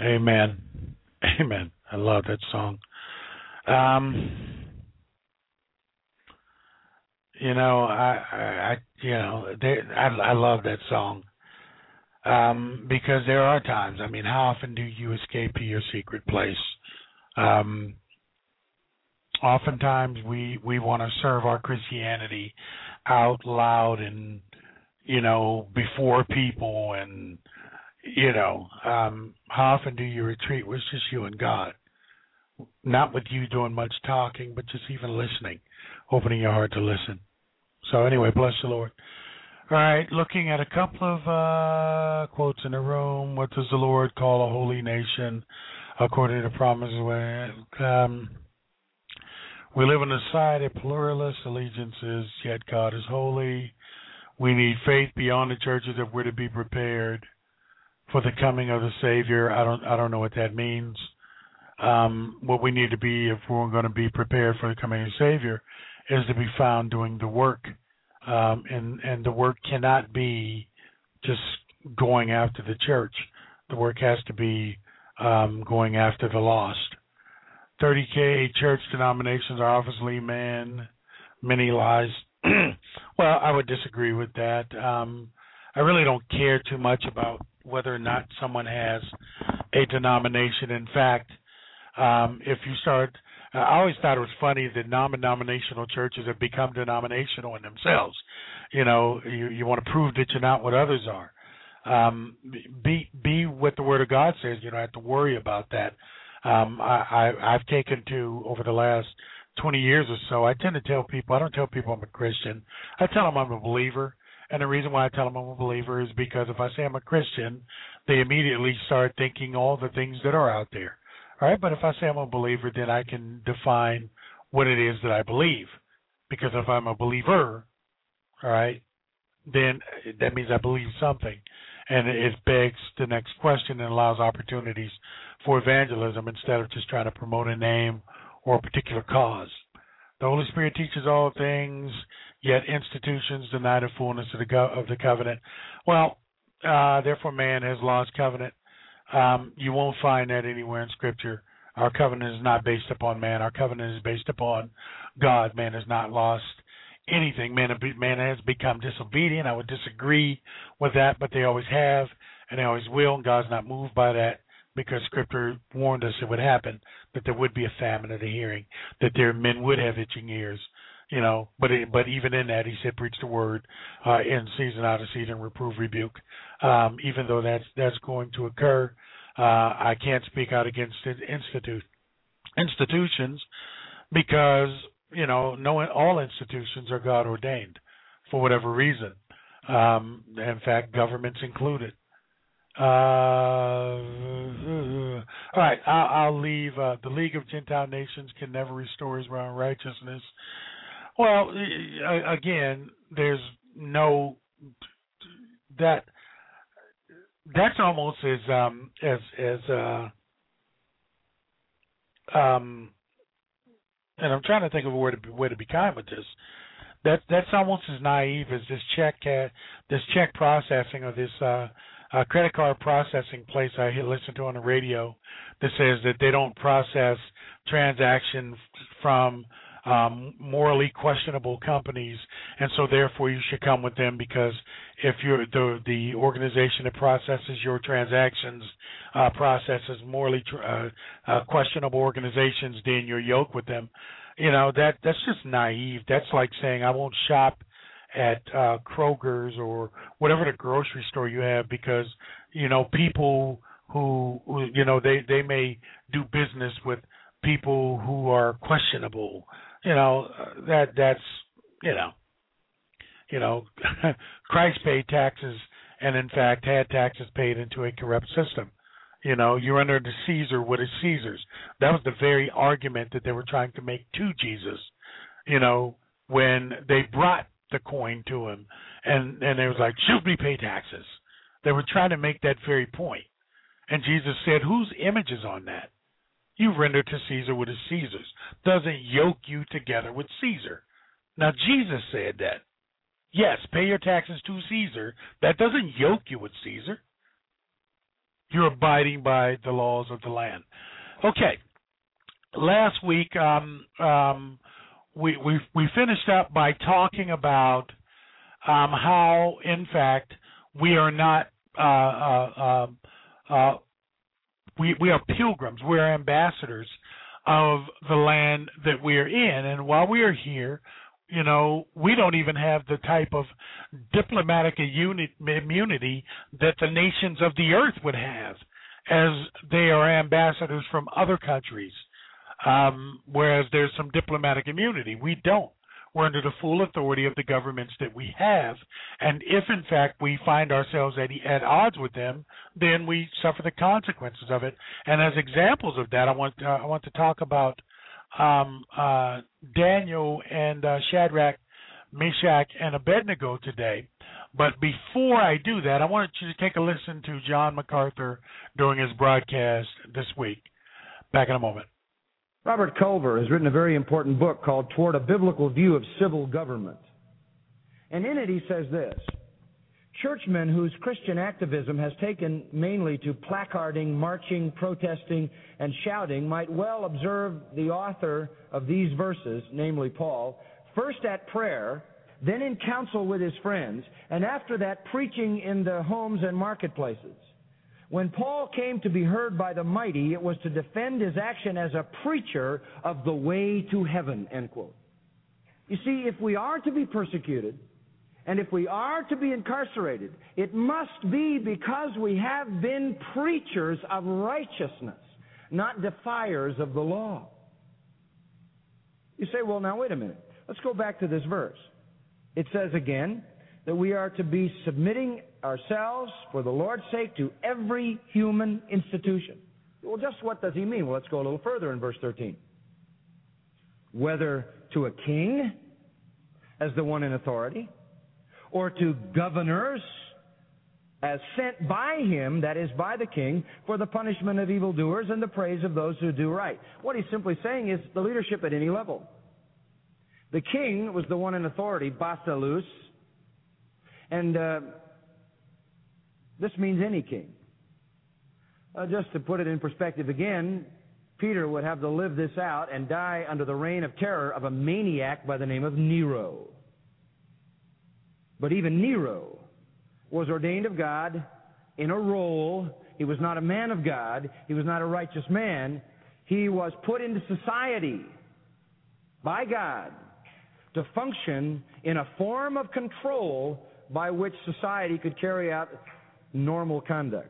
Amen. Amen. I love that song. I love that song because there are times. I mean, how often do you escape to your secret place? Oftentimes we want to serve our Christianity out loud and before people, and how often do you retreat with just you and God? Not with you doing much talking, but just even listening, opening your heart to listen. So anyway, bless the Lord. All right, looking at a couple of quotes in the room. What does the Lord call a holy nation according to the promises? We live in a society of pluralist allegiances, yet God is holy. We need faith beyond the churches if we're to be prepared for the coming of the Savior. I don't know what that means. What we need to be, if we're going to be prepared for the coming of the Savior, is to be found doing the work. And the work cannot be just going after the church. The work has to be going after the lost. 30K church denominations are obviously many lies. Well, I would disagree with that. I really don't care too much about whether or not someone has a denomination. In fact, if you start, I always thought it was funny that non-denominational churches have become denominational in themselves. You want to prove that you're not what others are. Be what the Word of God says. You don't have to worry about that. I've taken to, over the last 20 years or so, I tend to tell people, I don't tell people I'm a Christian. I tell them I'm a believer. And the reason why I tell them I'm a believer is because if I say I'm a Christian, they immediately start thinking all the things that are out there. All right, but if I say I'm a believer, then I can define what it is that I believe. Because if I'm a believer, all right, then that means I believe something. And it begs the next question and allows opportunities for evangelism instead of just trying to promote a name or a particular cause. The Holy Spirit teaches all things, yet institutions deny the fullness of the covenant. Well, therefore man has lost covenant. You won't find that anywhere in Scripture. Our covenant is not based upon man. Our covenant is based upon God. Man has not lost anything. Man has become disobedient. I would disagree with that, but they always have, and they always will, and God's not moved by that because Scripture warned us it would happen, that there would be a famine of the hearing, that men would have itching ears. But even in that, he said, preach the word in season, out of season, reprove, rebuke. Even though that's going to occur, I can't speak out against institutions because knowing all institutions are God ordained for whatever reason. In fact, governments included. All right, I'll leave. The League of Gentile Nations can never restore Israel righteousness. Well, again, there's no that's almost as and I'm trying to think of a way to be kind with this. That's almost as naive as this check processing or this credit card processing place I listen to on the radio that says that they don't process transactions from morally questionable companies, and so therefore you should come with them because if you're the organization that processes your transactions processes morally questionable organizations, then you're yoked with them. That's just naive. That's like saying I won't shop at Kroger's or whatever the grocery store you have because people who they may do business with people who are questionable. That's Christ paid taxes and in fact had taxes paid into a corrupt system. You're under the Caesar. What is Caesar's? That was the very argument that they were trying to make to Jesus, when they brought the coin to him and they was like, should we pay taxes? They were trying to make that very point. And Jesus said, whose image is on that? You render to Caesar what is Caesar's. Doesn't yoke you together with Caesar. Now, Jesus said that. Yes, pay your taxes to Caesar. That doesn't yoke you with Caesar. you're abiding by the laws of the land. Okay. Last week, we finished up by talking about how, in fact, we are not we are pilgrims. We are ambassadors of the land that we are in, and while we are here, you know, we don't even have the type of diplomatic immunity that the nations of the earth would have, as they are ambassadors from other countries, whereas there's some diplomatic immunity. We don't. We're under the full authority of the governments that we have, and if, in fact, we find ourselves at odds with them, then we suffer the consequences of it. And as examples of that, I want to talk about Daniel and Shadrach, Meshach, and Abednego today. But before I do that, I want you to take a listen to John MacArthur during his broadcast this week. Back in a moment. Robert Culver has written a very important book called Toward a Biblical View of Civil Government. And in it he says this: churchmen whose Christian activism has taken mainly to placarding, marching, protesting, and shouting might well observe the author of these verses, namely Paul, first at prayer, then in counsel with his friends, and after that preaching in the homes and marketplaces. When Paul came to be heard by the mighty, it was to defend his action as a preacher of the way to heaven, end quote. You see, if we are to be persecuted, and if we are to be incarcerated, it must be because we have been preachers of righteousness, not defiers of the law. You say, well, now wait a minute. Let's go back to this verse. It says again that we are to be submitting ourselves for the Lord's sake to every human institution. Well, just what does he mean? Well, let's go a little further in verse 13. Whether to a king as the one in authority, or to governors as sent by him, that is, by the king, for the punishment of evildoers and the praise of those who do right. What he's simply saying is the leadership at any level. The king was the one in authority, basileus, and this means any king. Just to put it in perspective again, Peter would have to live this out and die under the reign of terror of a maniac by the name of Nero. But even Nero was ordained of God in a role. He was not a man of God. He was not a righteous man. He was put into society by God to function in a form of control by which society could carry out normal conduct.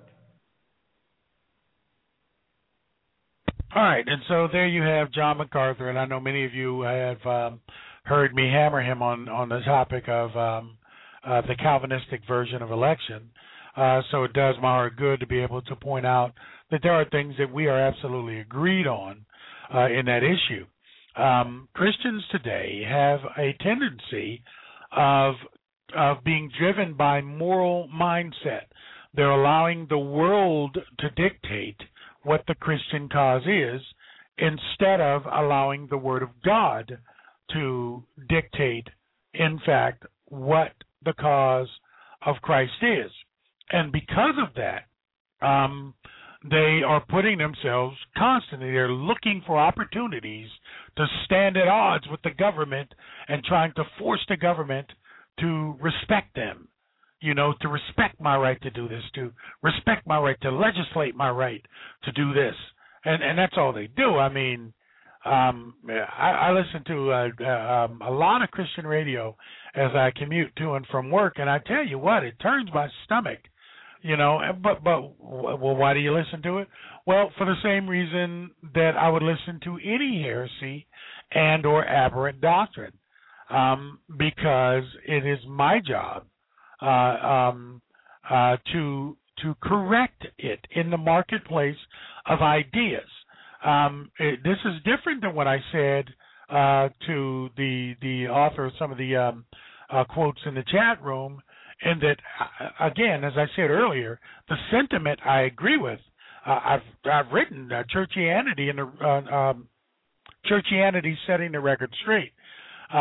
All right, and so there you have John MacArthur, and I know many of you have heard me hammer him on the topic of the Calvinistic version of election. So it does my heart good to be able to point out that there are things that we are absolutely agreed on in that issue. Christians today have a tendency of being driven by moral mindset. They're allowing the world to dictate what the Christian cause is instead of allowing the Word of God to dictate, in fact, what the cause of Christ is. And because of that, they are putting themselves constantly, they're looking for opportunities to stand at odds with the government and trying to force the government to respect them, you know, to respect my right to do this, to respect my right to legislate my right to do this. And that's all they do. I mean, I listen to a lot of Christian radio as I commute to and from work, and I tell you what, it turns my stomach, you know. But well, why do you listen to it? Well, for the same reason that I would listen to any heresy and or aberrant doctrine, because it is my job to correct it in the marketplace of ideas. This is different than what I said to the author of some of the quotes in the chat room, and that, again, as I said earlier, the sentiment I agree with. I've written churchianity and churchianity setting the record straight. There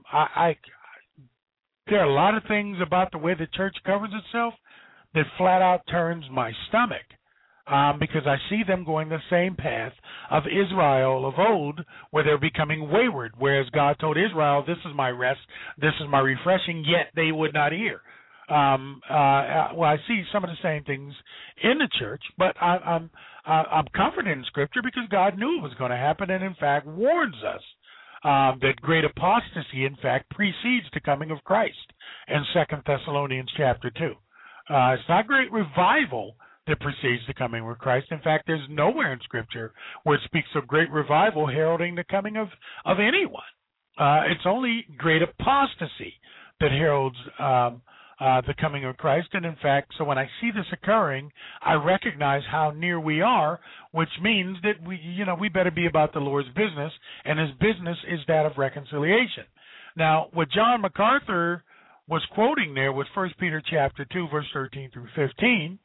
are a lot of things about the way the church covers itself that flat out turns my stomach. because I see them going the same path of Israel of old, where they're becoming wayward, whereas God told Israel, this is my rest, this is my refreshing, yet they would not hear. Well, I see some of the same things in the church, but I'm comforted in Scripture because God knew it was going to happen, and in fact warns us that great apostasy, in fact, precedes the coming of Christ in 2 Thessalonians chapter 2. It's not great revival that precedes the coming of Christ. In fact, there's nowhere in Scripture where it speaks of great revival heralding the coming of anyone. It's only great apostasy that heralds the coming of Christ. And in fact, so when I see this occurring, I recognize how near we are, which means that we better be about the Lord's business, and His business is that of reconciliation. Now, what John MacArthur was quoting there was 1 Peter chapter 2, verse 13 through 15,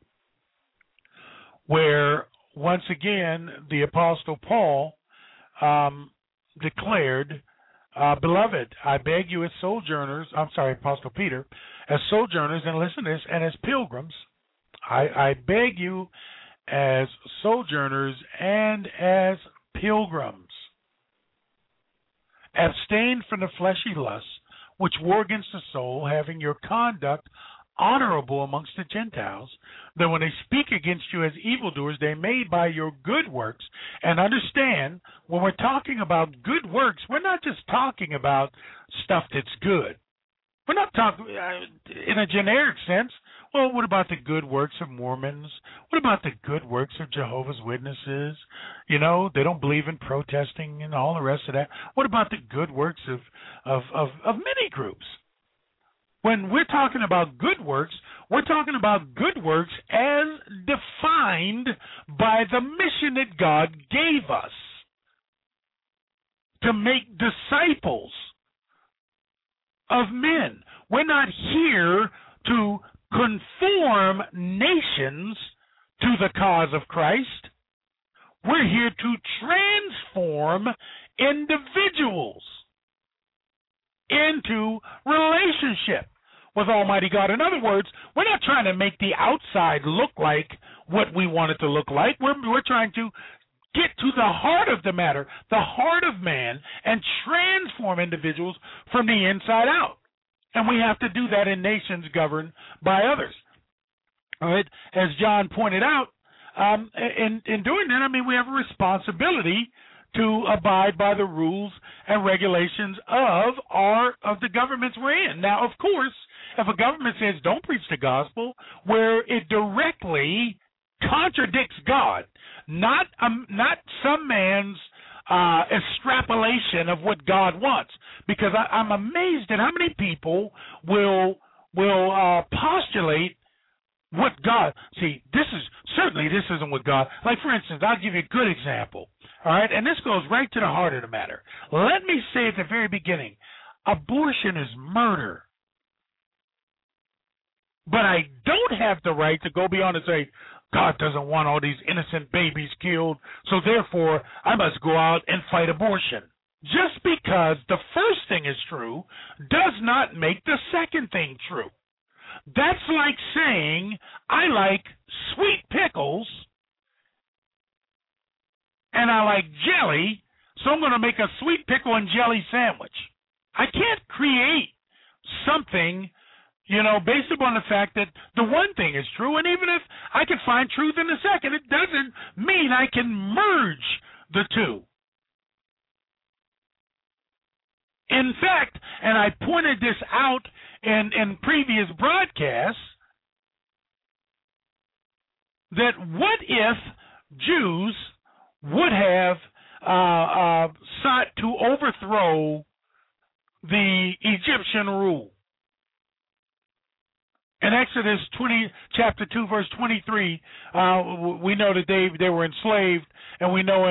where once again the Apostle Paul declared, beloved, I beg you as Apostle Peter, as sojourners, and listen to this, and as pilgrims, I beg you as sojourners and as pilgrims, abstain from the fleshly lusts which war against the soul, having your conduct honorable amongst the Gentiles, that when they speak against you as evildoers, they may by your good works. And understand, when we're talking about good works, we're not just talking about stuff that's good. We're not talking in a generic sense. Well, what about the good works of Mormons? What about the good works of Jehovah's Witnesses? They don't believe in protesting and all the rest of that. What about the good works of many groups? When we're talking about good works, we're talking about good works as defined by the mission that God gave us to make disciples of men. We're not here to conform nations to the cause of Christ. We're here to transform individuals into relationship with Almighty God. In other words, we're not trying to make the outside look like what we want it to look like. We're trying to get to the heart of the matter, the heart of man, and transform individuals from the inside out. And we have to do that in nations governed by others. All right? As John pointed out, in doing that, we have a responsibility to abide by the rules and regulations of the governments we're in. Now, of course, if a government says don't preach the gospel, where it directly contradicts God, not some man's extrapolation of what God wants, because I'm amazed at how many people will postulate what God. See, this isn't what God. Like, for instance, I'll give you a good example. All right, and this goes right to the heart of the matter. Let me say at the very beginning, abortion is murder. But I don't have the right to go beyond and say, God doesn't want all these innocent babies killed, so therefore I must go out and fight abortion. Just because the first thing is true does not make the second thing true. That's like saying, I like sweet pickles and I like jelly, so I'm going to make a sweet pickle and jelly sandwich. I can't create something, based upon the fact that the one thing is true, and even if I can find truth in the second, it doesn't mean I can merge the two. In fact, and I pointed this out in previous broadcasts, that what if Jews would have sought to overthrow the Egyptian rule? In Exodus chapter 2, verse 23, we know that they were enslaved, and we know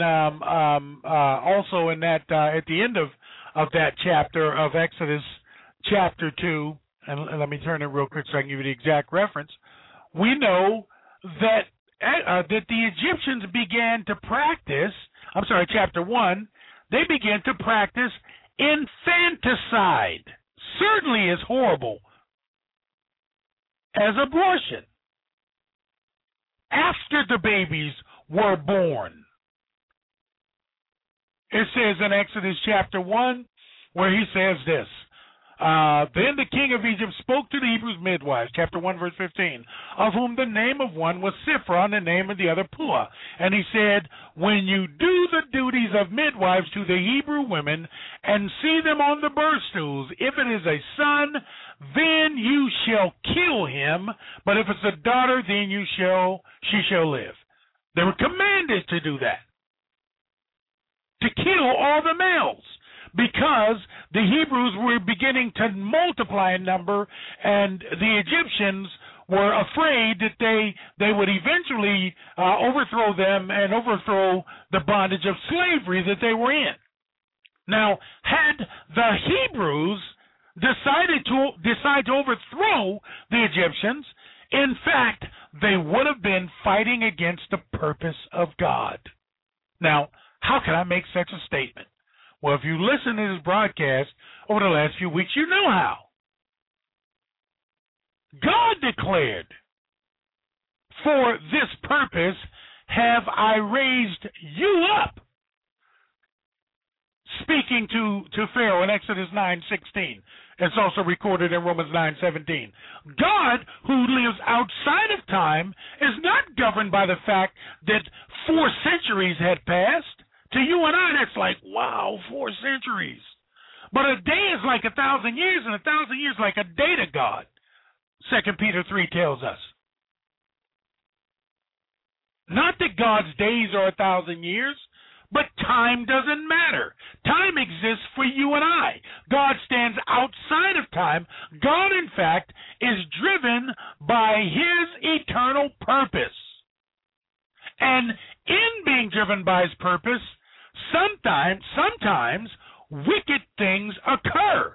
also in that at the end of that chapter of Exodus chapter 2, and let me turn it real quick so I can give you the exact reference. We know that the Egyptians began to practice. Chapter 1, they began to practice infanticide. Certainly as horrible as abortion. after the babies were born. It says in Exodus chapter 1, where he says this, then the king of Egypt spoke to the Hebrews midwives, chapter 1, verse 15, of whom the name of one was Shiphrah and the name of the other Puah. And he said, when you do the duties of midwives to the Hebrew women and see them on the birth stools, if it is a son, then you shall kill him, but if it's a daughter, then she shall live. They were commanded to do that, to kill all the males, because the Hebrews were beginning to multiply in number, and the Egyptians were afraid that they would eventually overthrow them and overthrow the bondage of slavery that they were in. Now, had the Hebrews decide to overthrow the Egyptians, in fact, they would have been fighting against the purpose of God. Now, how can I make such a statement? Well, if you listen to this broadcast over the last few weeks, you know how. God declared, for this purpose have I raised you up. Speaking to Pharaoh in Exodus 9:16. It's also recorded in Romans 9:17. God, who lives outside of time, is not governed by the fact that 4 centuries had passed. To you and I, that's like, wow, 4 centuries. But a day is like 1,000 years, and 1,000 years like a day to God. 2 Peter 3 tells us. Not that God's days are 1,000 years, but time doesn't matter. Time exists for you and I. God stands outside of time. God, in fact, is driven by his eternal purpose. And in being driven by his purpose, sometimes wicked things occur.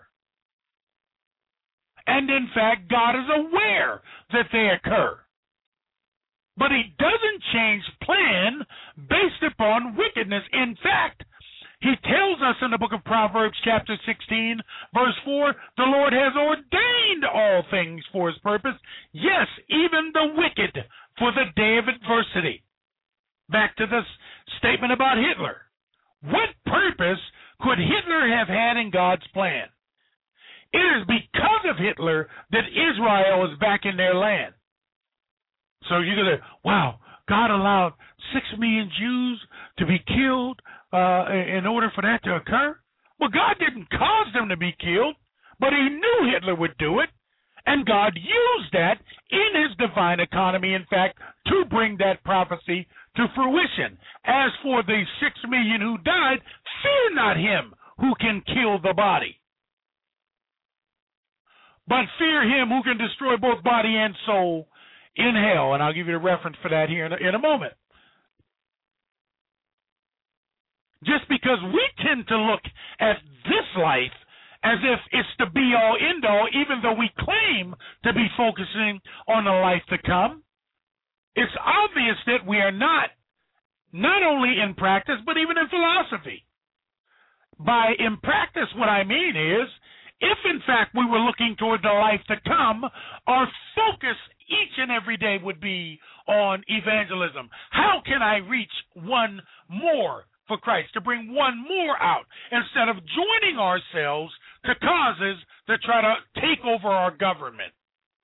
And in fact, God is aware that they occur. But he doesn't change plan based upon wickedness. In fact, he tells us in the book of Proverbs, chapter 16, verse 4, the Lord has ordained all things for his purpose, yes, even the wicked for the day of adversity. Back to this statement about Hitler. What purpose could Hitler have had in God's plan? It is because of Hitler that Israel is back in their land. So you're going to, wow, God allowed 6 million Jews to be killed in order for that to occur? Well, God didn't cause them to be killed, but he knew Hitler would do it, and God used that in his divine economy, in fact, to bring that prophecy to fruition. As for the 6 million who died, fear not him who can kill the body, but fear him who can destroy both body and soul in hell. And I'll give you a reference for that here in a moment. Just because we tend to look at this life as if it's the be-all, end-all, even though we claim to be focusing on the life to come, it's obvious that we are not only in practice, but even in philosophy. By in practice, what I mean is, if in fact we were looking toward the life to come, our focus each and every day would be on evangelism. How can I reach one more for Christ, to bring one more out, instead of joining ourselves to causes that try to take over our government?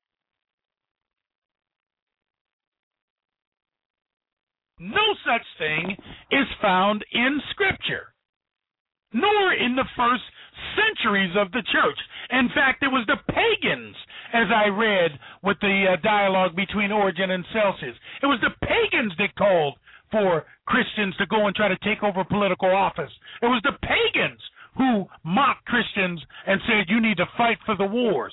No such thing is found in Scripture, nor in the first centuries of the church. In fact, it was the pagans, as I read with the dialogue between Origen and Celsus, it was the pagans that called for Christians to go and try to take over political office. It was the pagans who mocked Christians and said, you need to fight for the wars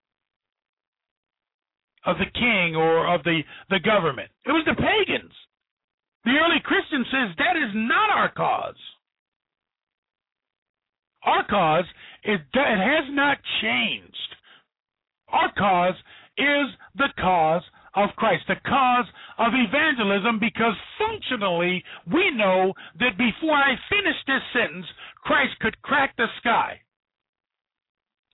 of the king or of the government. It was the pagans. The early Christian says that is not our cause. Our cause, it has not changed. Our cause is the cause of Christ, the cause of evangelism, because functionally we know that before I finish this sentence, Christ could crack the sky.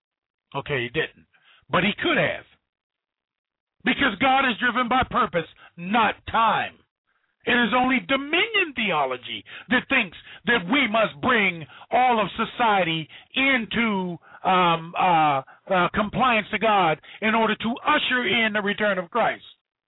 Okay, he didn't, but he could have. Because God is driven by purpose, not time. It is only dominion theology that thinks that we must bring all of society into compliance to God in order to usher in the return of Christ.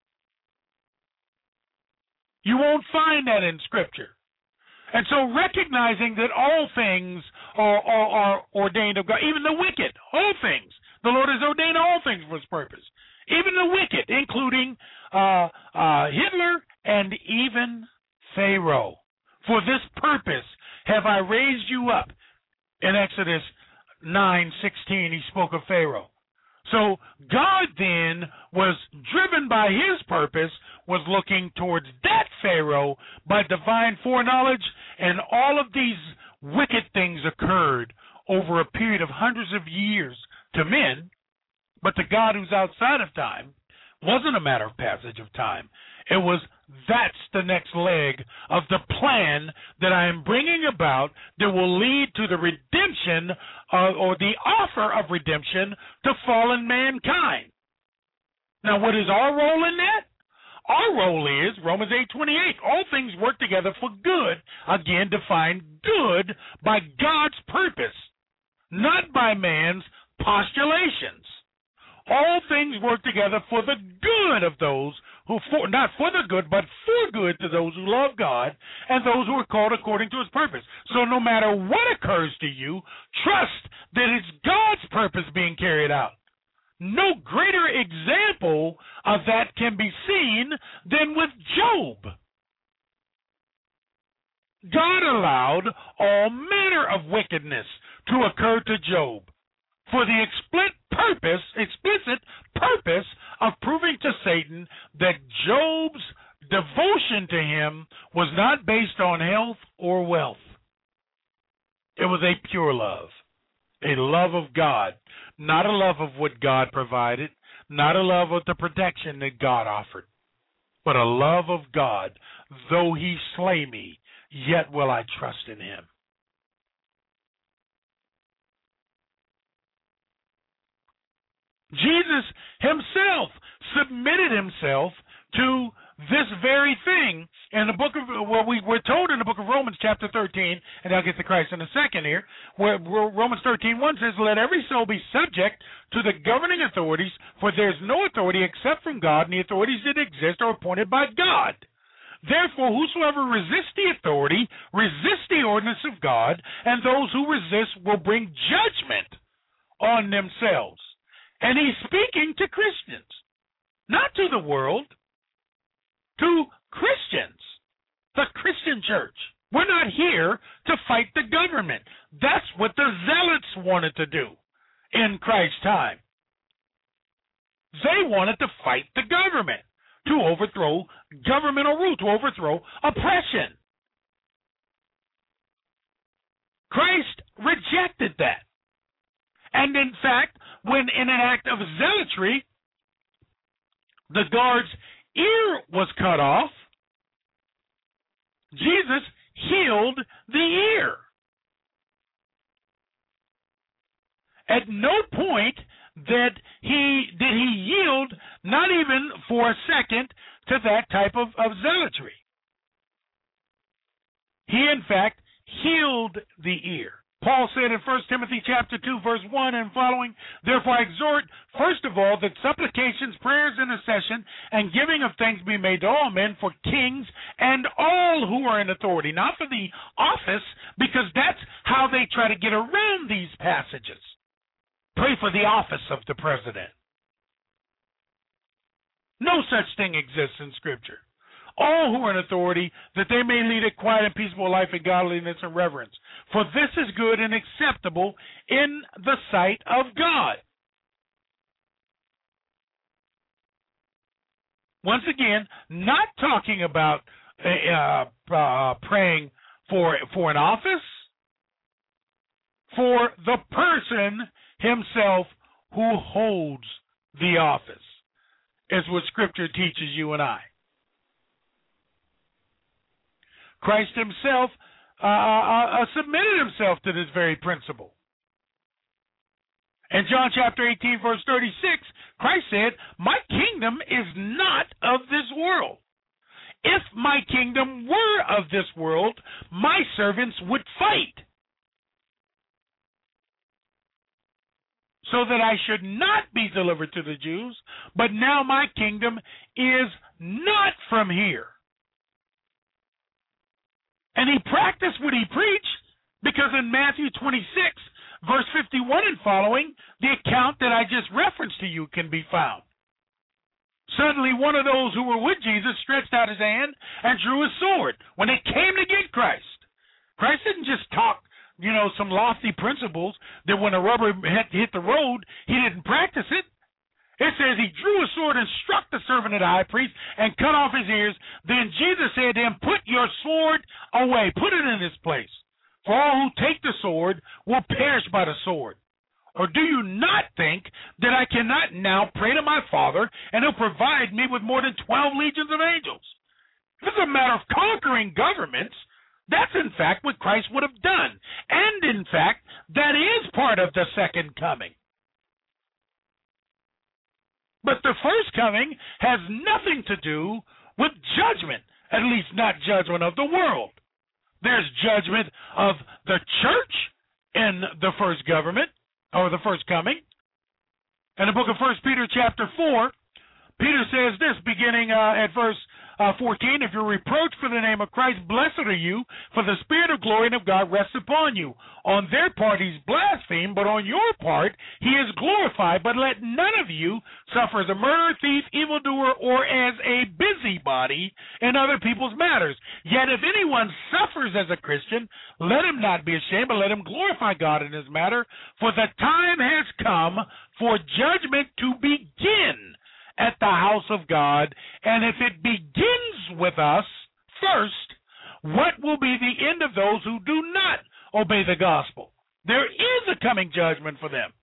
You won't find that in Scripture. And so recognizing that all things are ordained of God, even the wicked, all things. The Lord has ordained all things for His purpose. Even the wicked, including Hitler and even Pharaoh. For this purpose have I raised you up. In Exodus 9:16, He spoke of Pharaoh. So God then was driven by His purpose, was looking towards that Pharaoh by divine foreknowledge, and all of these wicked things occurred over a period of hundreds of years to men, but to God who's outside of time, wasn't a matter of passage of time. It was, that's the next leg of the plan that I am bringing about that will lead to the redemption or the offer of redemption to fallen mankind. Now, what is our role in that? Our role is, Romans 8:28, all things work together for good, again defined good by God's purpose, not by man's postulations. All things work together for the good of those who, not for the good, but for good to those who love God and those who are called according to His purpose. So no matter what occurs to you, trust that it's God's purpose being carried out. No greater example of that can be seen than with Job. God allowed all manner of wickedness to occur to Job for the explicit purpose of proving to Satan that Job's devotion to him was not based on health or wealth. It was a pure love, a love of God, not a love of what God provided, not a love of the protection that God offered, but a love of God. Though He slay me, yet will I trust in Him. Jesus Himself submitted Himself to this very thing in the book of, we're told in the book of Romans chapter 13, and I'll get to Christ in a second here, where Romans 13:1 says, let every soul be subject to the governing authorities, for there's no authority except from God, and the authorities that exist are appointed by God. Therefore, whosoever resists the authority, resists the ordinance of God, and those who resist will bring judgment on themselves. And He's speaking to Christians, not to the world, to Christians, the Christian church. We're not here to fight the government. That's what the Zealots wanted to do in Christ's time. They wanted to fight the government, to overthrow governmental rule, to overthrow oppression. Christ rejected that. And in fact, when in an act of zealotry, the guard's ear was cut off, Jesus healed the ear. At no point did he yield, not even for a second, to that type of zealotry. He, in fact, healed the ear. Paul said in 1 Timothy chapter 2, verse 1 and following, therefore I exhort, first of all, that supplications, prayers, intercession, and giving of thanks be made to all men, for kings and all who are in authority. Not for the office, because that's how they try to get around these passages. Pray for the office of the president. No such thing exists in Scripture. All who are in authority, that they may lead a quiet and peaceable life in godliness and reverence. For this is good and acceptable in the sight of God. Once again, not talking about praying for an office, for the person himself who holds the office, is what Scripture teaches you and I. Christ Himself submitted Himself to this very principle. And John chapter 18, verse 36 Christ said, my kingdom is not of this world. If my kingdom were of this world, my servants would fight, so that I should not be delivered to the Jews, but now my kingdom is not from here. And he practiced what he preached, because in Matthew 26, verse 51 and following, the account that I just referenced to you can be found. Suddenly one of those who were with Jesus stretched out his hand and drew his sword when they came to get Christ. Christ didn't just talk, some lofty principles that when a rubber hit the road, he didn't practice it. It says he drew a sword and struck the servant of the high priest and cut off his ears. Then Jesus said to him, put your sword away, put it in its place. For all who take the sword will perish by the sword. Or do you not think that I cannot now pray to my Father, and he'll provide me with more than 12 legions of angels? This is a matter of conquering governments. That's, in fact, what Christ would have done. And, in fact, that is part of the second coming. But the first coming has nothing to do with judgment, at least not judgment of the world. There's judgment of the church in the first government, or the first coming. In the book of 1 Peter chapter 4, Peter says this, beginning at verse 14, if you're reproached for the name of Christ, blessed are you, for the Spirit of glory and of God rests upon you. On their part he's blasphemed, but on your part he is glorified. But let none of you suffer as a murderer, thief, evildoer, or as a busybody in other people's matters. Yet if anyone suffers as a Christian, let him not be ashamed, but let him glorify God in his matter. For the time has come for judgment to begin at the house of God, and if it begins with us first, what will be the end of those who do not obey the gospel? There is a coming judgment for them.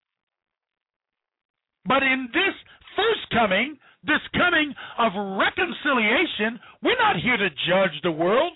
But in this first coming, this coming of reconciliation, we're not here to judge the world.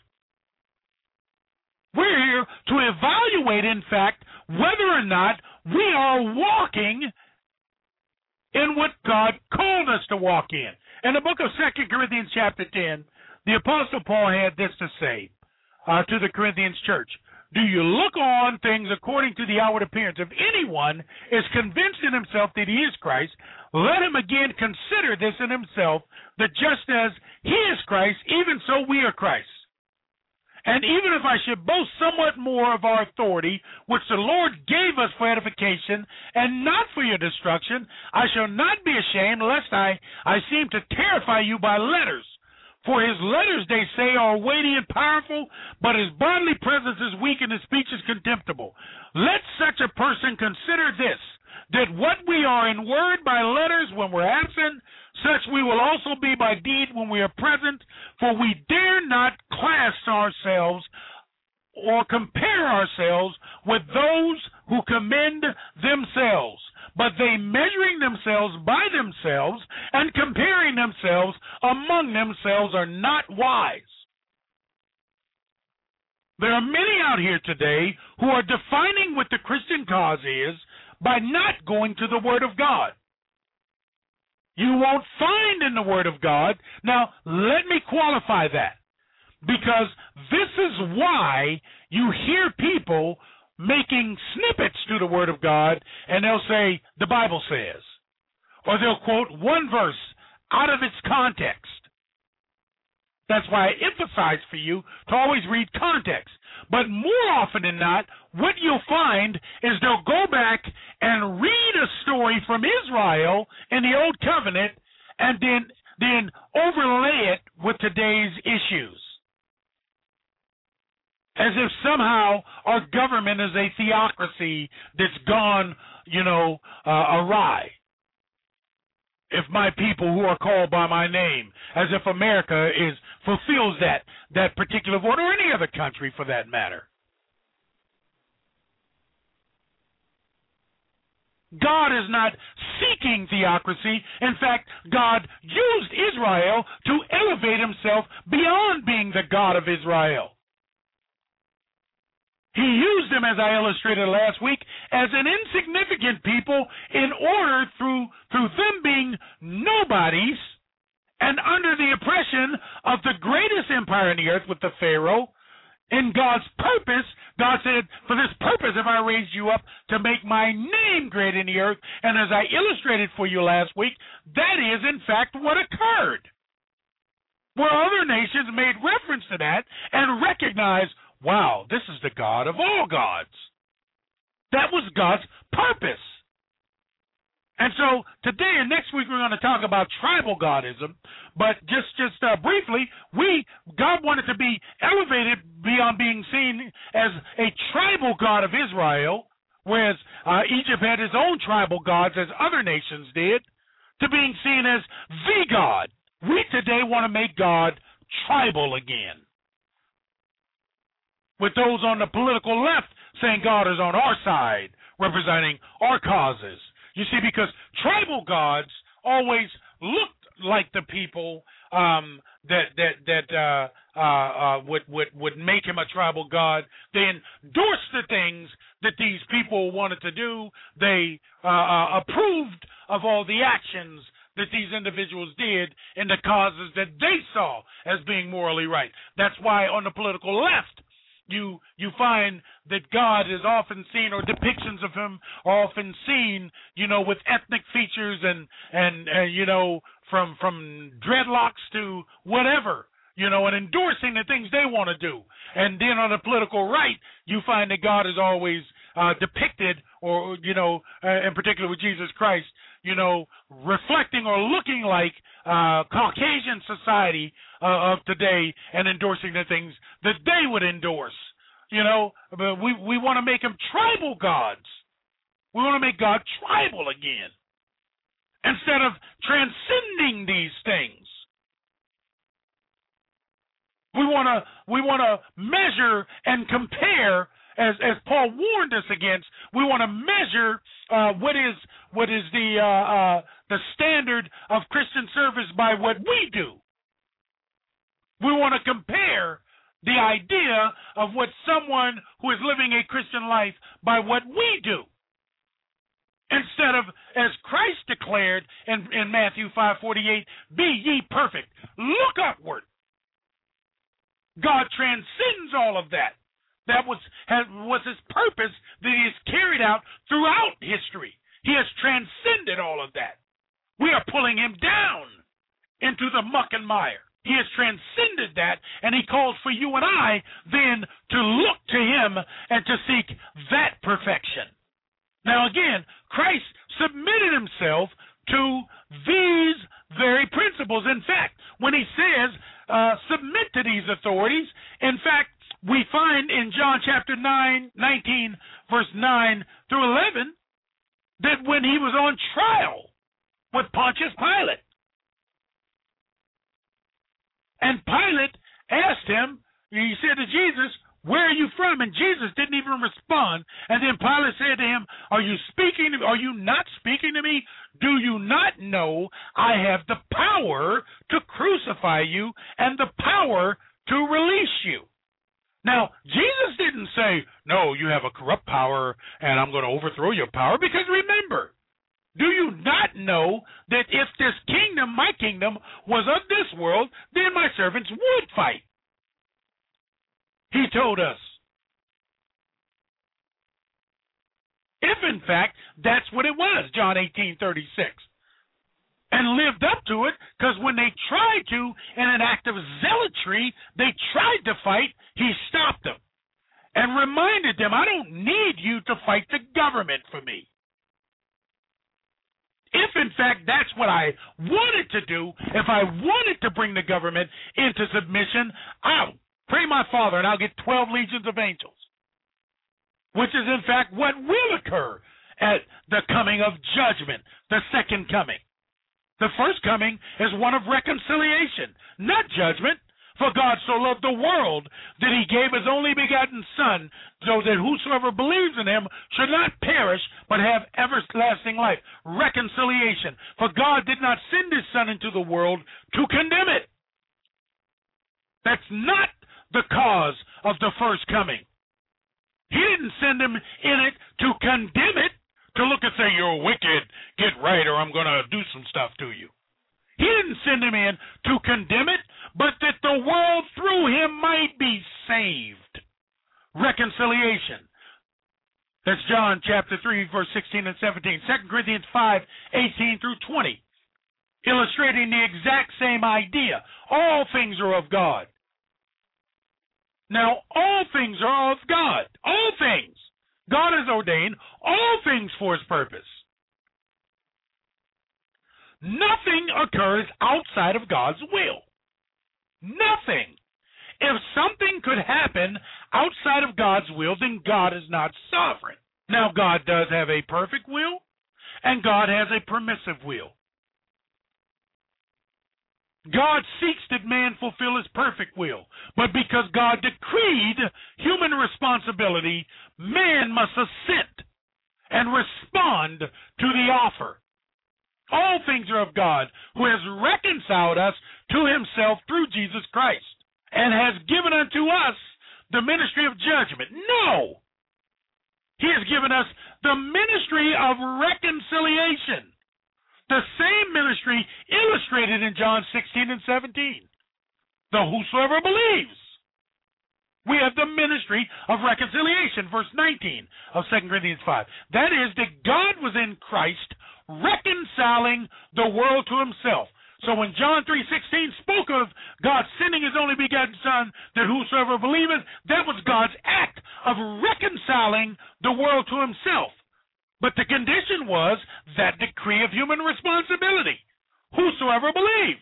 We're here to evaluate, in fact, whether or not we are walking in what God called us to walk in. In the book of 2 Corinthians chapter 10, the Apostle Paul had this to say to the Corinthians church. Do you look on things according to the outward appearance? If anyone is convinced in himself that he is Christ, let him again consider this in himself, that just as he is Christ, even so we are Christ. And even if I should boast somewhat more of our authority, which the Lord gave us for edification, and not for your destruction, I shall not be ashamed, lest I seem to terrify you by letters. For his letters, they say, are weighty and powerful, but his bodily presence is weak and his speech is contemptible. Let such a person consider this, that what we are in word by letters when we're absent, such we will also be by deed when we are present, for we dare not class ourselves or compare ourselves with those who commend themselves, but they measuring themselves by themselves and comparing themselves among themselves are not wise. There are many out here today who are defining what the Christian cause is by not going to the Word of God. You won't find in the Word of God. Now, let me qualify that, because this is why you hear people making snippets to the Word of God, and they'll say, the Bible says, or they'll quote one verse out of its context. That's why I emphasize for you to always read context. But more often than not, what you'll find is they'll go back and read a story from Israel in the Old Covenant and then overlay it with today's issues, as if somehow our government is a theocracy that's gone, awry. If my people who are called by my name, as if America fulfills that particular vote, or any other country for that matter. God is not seeking theocracy. In fact, God used Israel to elevate himself beyond being the God of Israel. He used them, as I illustrated last week, as an insignificant people in order, through them being nobodies and under the oppression of the greatest empire on the earth with the Pharaoh, in God's purpose, God said, for this purpose have I raised you up to make my name great in the earth. And as I illustrated for you last week, that is, in fact, what occurred. Where other nations made reference to that and recognized, wow, this is the God of all gods. That was God's purpose. And so today and next week we're going to talk about tribal godism, but just briefly, God wanted to be elevated beyond being seen as a tribal God of Israel, whereas Egypt had his own tribal gods as other nations did, to being seen as the God. We today want to make God tribal again, with those on the political left saying God is on our side, representing our causes. You see, because tribal gods always looked like the people that would make him a tribal god. They endorsed the things that these people wanted to do. They approved of all the actions that these individuals did in the causes that they saw as being morally right. That's why on the political left, you find that God is often seen, or depictions of him are often seen, with ethnic features and from dreadlocks to whatever, and endorsing the things they want to do. And then on the political right, you find that God is always depicted, or, in particular with Jesus Christ, reflecting or looking like Caucasian society of today, and endorsing the things that they would endorse. But we want to make them tribal gods. We want to make God tribal again, instead of transcending these things. We want to measure and compare, as Paul warned us against. We want to measure what is the standard of Christian service by what we do. We want to compare the idea of what someone who is living a Christian life by what we do, instead of, as Christ declared in Matthew 5:48, be ye perfect. Look upward. God transcends all of that. That was his purpose that he has carried out throughout history. He has transcended all of that. We are pulling him down into the muck and mire. He has transcended that, and he calls for you and I then to look to him and to seek that perfection. Now again, Christ submitted himself to these very principles. In fact, when he says submit to these authorities, in fact, we find in John chapter 19, verse 9 through 11, that when he was on trial with Pontius Pilate, and Pilate asked him, he said to Jesus, where are you from? And Jesus didn't even respond. And then Pilate said to him, are you not speaking to me? Do you not know I have the power to crucify you and the power to release you? Now, Jesus didn't say, no, you have a corrupt power and I'm going to overthrow your power, because remember, do you not know that if this kingdom, my kingdom, was of this world, then my servants would fight? He told us. If, in fact, that's what it was, John 18:36. And lived up to it, because when they tried to, in an act of zealotry, they tried to fight, he stopped them and reminded them, I don't need you to fight the government for me. If, in fact, that's what I wanted to do, if I wanted to bring the government into submission, I'll pray my Father and I'll get 12 legions of angels, which is, in fact, what will occur at the coming of judgment, the second coming. The first coming is one of reconciliation, not judgment. For God so loved the world that he gave his only begotten Son, so that whosoever believes in him should not perish, but have everlasting life. Reconciliation. For God did not send his Son into the world to condemn it. That's not the cause of the first coming. He didn't send him in it to condemn it, to look and say, you're wicked, get right, or I'm going to do some stuff to you. He didn't send him in to condemn it, but that the world through him might be saved. Reconciliation. That's John chapter 3, verse 16 and 17. 2 Corinthians 5, 18 through 20. Illustrating the exact same idea. All things are of God. Now, all things are of God. All things. God has ordained all things for his purpose. Nothing occurs outside of God's will. Nothing. If something could happen outside of God's will, then God is not sovereign. Now, God does have a perfect will, and God has a permissive will. God seeks that man fulfill his perfect will, but because God decreed human responsibility, man must assent and respond to the offer. All things are of God, who has reconciled us to himself through Jesus Christ, and has given unto us the ministry of judgment. No! He has given us the ministry of reconciliation. The same ministry illustrated in John 16 and 17. The whosoever believes. We have the ministry of reconciliation, verse 19 of 2 Corinthians 5. That is, that God was in Christ reconciling the world to himself. So when John 3:16 spoke of God sending his only begotten Son, that whosoever believeth, that was God's act of reconciling the world to himself. But the condition was that decree of human responsibility. Whosoever believes.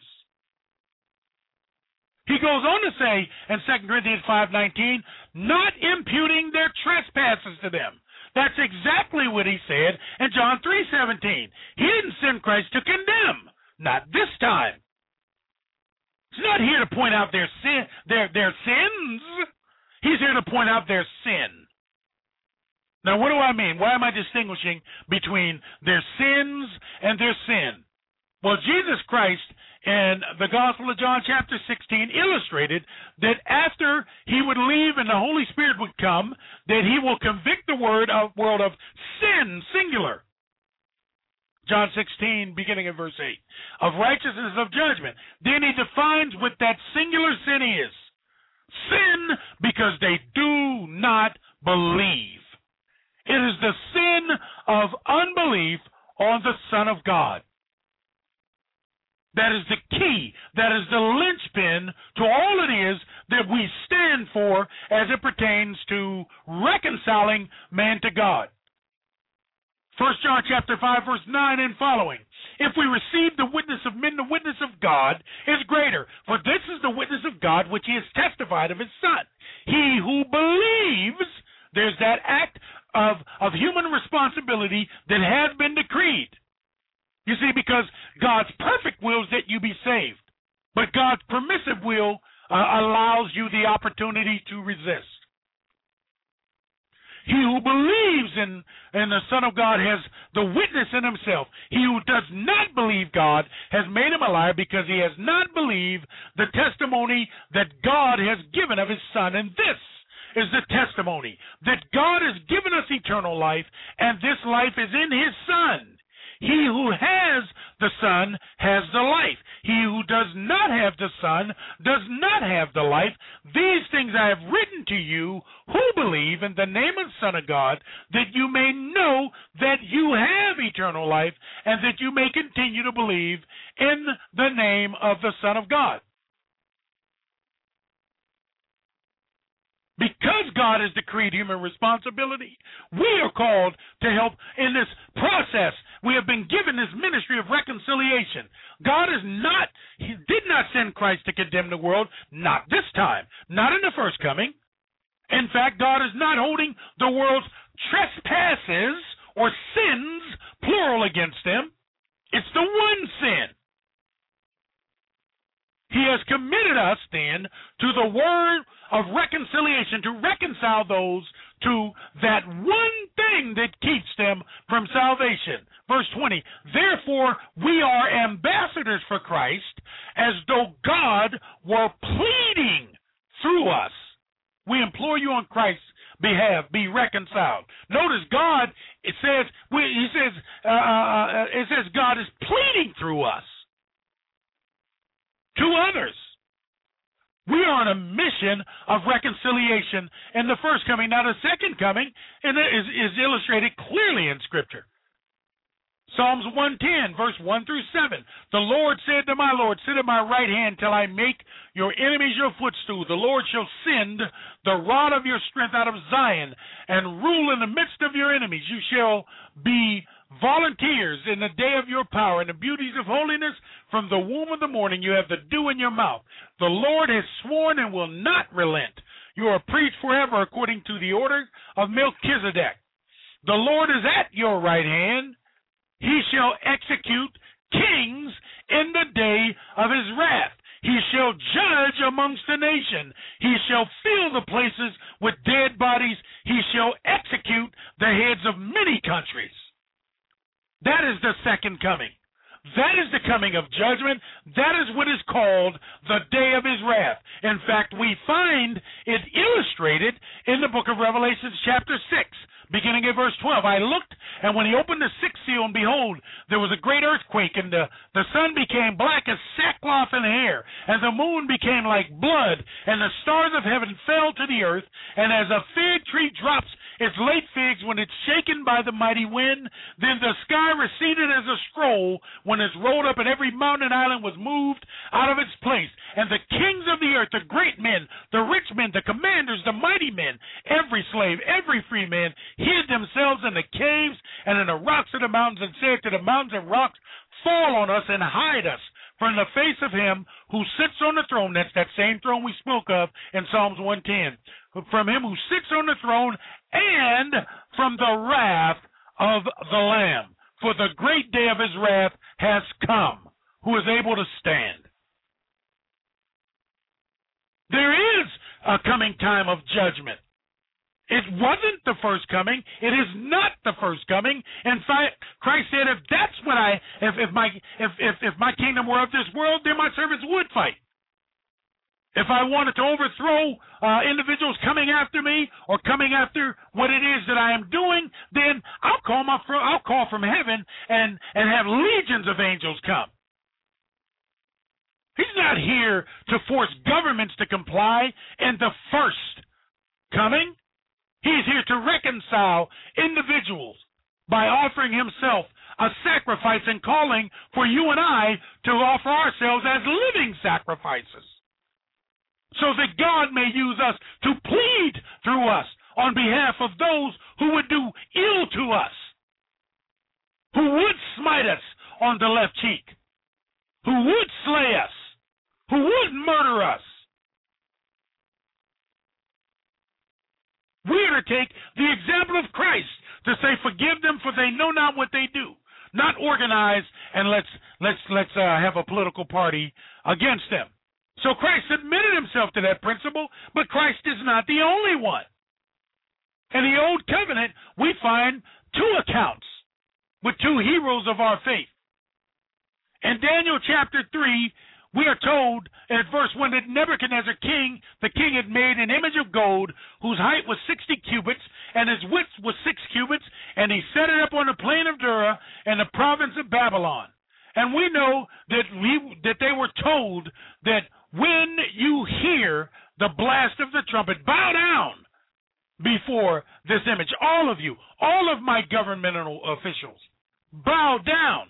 He goes on to say in 2 Corinthians 5:19, not imputing their trespasses to them. That's exactly what he said in John 3:17. He didn't send Christ to condemn. Not this time. He's not here to point out their sins. He's here to point out their sin. Now, what do I mean? Why am I distinguishing between their sins and their sin? Well, Jesus Christ in the Gospel of John chapter 16 illustrated that after he would leave and the Holy Spirit would come, that he will convict the world of sin, singular. John 16, beginning at verse 8, of righteousness, of judgment. Then he defines what that singular sin is. Sin because they do not believe. It is the sin of unbelief on the Son of God. That is the key. That is the linchpin to all it is that we stand for as it pertains to reconciling man to God. 1 John chapter 5, verse 9 and following. If we receive the witness of men, the witness of God is greater. For this is the witness of God which he has testified of his Son. He who believes, there's that act of human responsibility that has been decreed. You see, because God's perfect will is that you be saved. But God's permissive will allows you the opportunity to resist. He who believes in the Son of God has the witness in himself. He who does not believe God has made him a liar, because he has not believed the testimony that God has given of his Son. And this is the testimony, that God has given us eternal life, and this life is in his Son. He who has the Son has the life. He who does not have the Son does not have the life. These things I have written to you who believe in the name of the Son of God, that you may know that you have eternal life, and that you may continue to believe in the name of the Son of God. Because God has decreed human responsibility, we are called to help in this process. We have been given this ministry of reconciliation. He did not send Christ to condemn the world, not this time, not in the first coming. In fact, God is not holding the world's trespasses or sins, plural, against them. It's the one sin. He has committed us then to the word of reconciliation, to reconcile those to that one thing that keeps them from salvation. Verse 20, therefore we are ambassadors for Christ, as though God were pleading through us. We implore you on Christ's behalf, be reconciled. Notice God, it says God is pleading through us to others. We are on a mission of reconciliation in the first coming. Now, the second coming is illustrated clearly in Scripture. Psalms 110, verse 1 through 7. The Lord said to my Lord, sit at my right hand till I make your enemies your footstool. The Lord shall send the rod of your strength out of Zion and rule in the midst of your enemies. You shall be volunteers in the day of your power, and the beauties of holiness from the womb of the morning. You have the dew in your mouth. The Lord has sworn and will not relent. You are preached forever according to the order of Melchizedek. The Lord is at your right hand. He shall execute kings in the day of his wrath. He shall judge amongst the nation. He shall fill the places with dead bodies. He shall execute the heads of many countries. That is the second coming. That is the coming of judgment. That is what is called the day of his wrath. In fact, we find it illustrated in the book of Revelation, chapter 6, beginning at verse 12. I looked, and when he opened the sixth seal, and behold, there was a great earthquake, and the sun became black as sackcloth and hair, and the moon became like blood, and the stars of heaven fell to the earth, and as a fig tree drops its late figs when it's shaken by the mighty wind, then the sky receded as a scroll when it's rolled up, and every mountain and island was moved out of its place. And the kings of the earth, the great men, the rich men, the commanders, the mighty men, every slave, every free man, hid themselves in the caves and in the rocks of the mountains, and said to the mountains and rocks, fall on us and hide us from the face of him who sits on the throne. That's that same throne we spoke of in Psalms 110. From him who sits on the throne and from the wrath of the Lamb. For the great day of his wrath has come, who is able to stand. There is a coming time of judgment. It wasn't the first coming. It is not the first coming. In fact, Christ said, if that's what if my kingdom were of this world, then my servants would fight. If I wanted to overthrow individuals coming after me or coming after what it is that I am doing, then I'll call from heaven and have legions of angels come. He's not here to force governments to comply in the first coming. He's here to reconcile individuals by offering himself a sacrifice and calling for you and I to offer ourselves as living sacrifices, so that God may use us to plead through us on behalf of those who would do ill to us, who would smite us on the left cheek, who would slay us, who would murder us. We are to take the example of Christ to say, forgive them, for they know not what they do. Not organize and let's have a political party against them. So Christ submitted himself to that principle, but Christ is not the only one. In the Old Covenant, we find two accounts with two heroes of our faith. In Daniel chapter 3, we are told at verse 1 that Nebuchadnezzar the king had made an image of gold whose height was 60 cubits and his width was 6 cubits, and he set it up on the plain of Dura in the province of Babylon. And we know that they were told that when you hear the blast of the trumpet, bow down before this image. All of you, all of my governmental officials, bow down.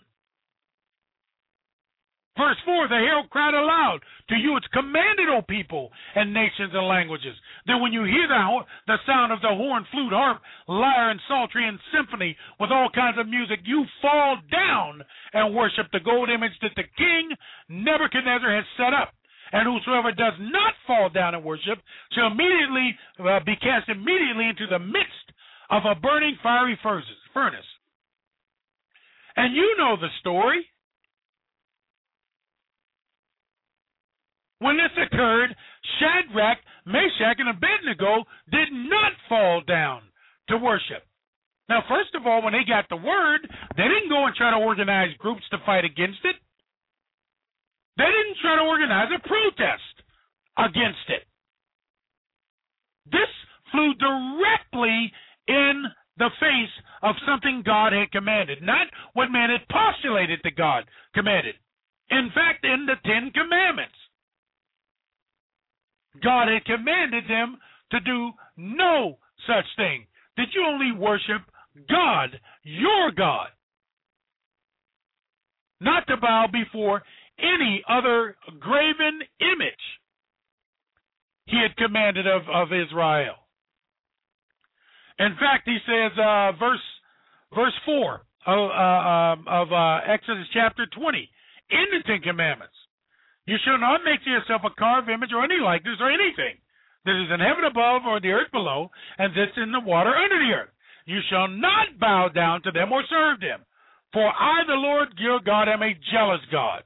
Verse 4, the herald cried aloud, to you it's commanded, O people and nations and languages, that when you hear the sound of the horn, flute, harp, lyre, and psaltery, and symphony with all kinds of music, you fall down and worship the gold image that the king Nebuchadnezzar has set up. And whosoever does not fall down and worship shall immediately be cast immediately into the midst of a burning fiery furnace. And you know the story. When this occurred, Shadrach, Meshach, and Abednego did not fall down to worship. Now, first of all, when they got the word, they didn't go and try to organize groups to fight against it. They didn't try to organize a protest against it. This flew directly in the face of something God had commanded, not what man had postulated that God commanded. In fact, in the Ten Commandments, God had commanded them to do no such thing, that you only worship God, your God, not to bow before any other graven image he had commanded of Israel. In fact, he says, verse 4 of Exodus chapter 20, in the Ten Commandments, you shall not make to yourself a carved image or any likeness or anything that is in heaven above or the earth below and that's in the water under the earth. You shall not bow down to them or serve them. For I, the Lord your God, am a jealous God.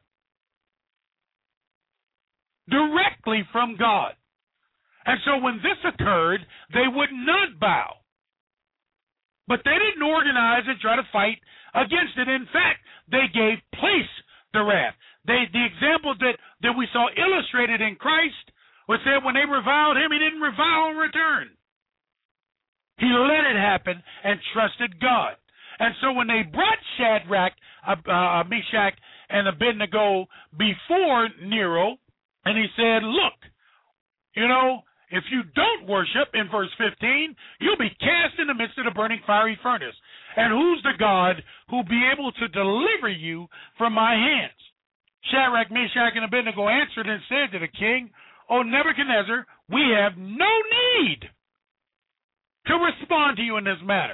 Directly from God. And so when this occurred, they would not bow. But they didn't organize and try to fight against it. In fact, they gave place to wrath. The example that we saw illustrated in Christ was that when they reviled him, he didn't revile in return. He let it happen and trusted God. And so when they brought Shadrach, Meshach, and Abednego before Nero, and he said, look, if you don't worship, in verse 15, you'll be cast in the midst of the burning fiery furnace. And who's the God who'll be able to deliver you from my hands? Shadrach, Meshach, and Abednego answered and said to the king, O Nebuchadnezzar, we have no need to respond to you in this matter.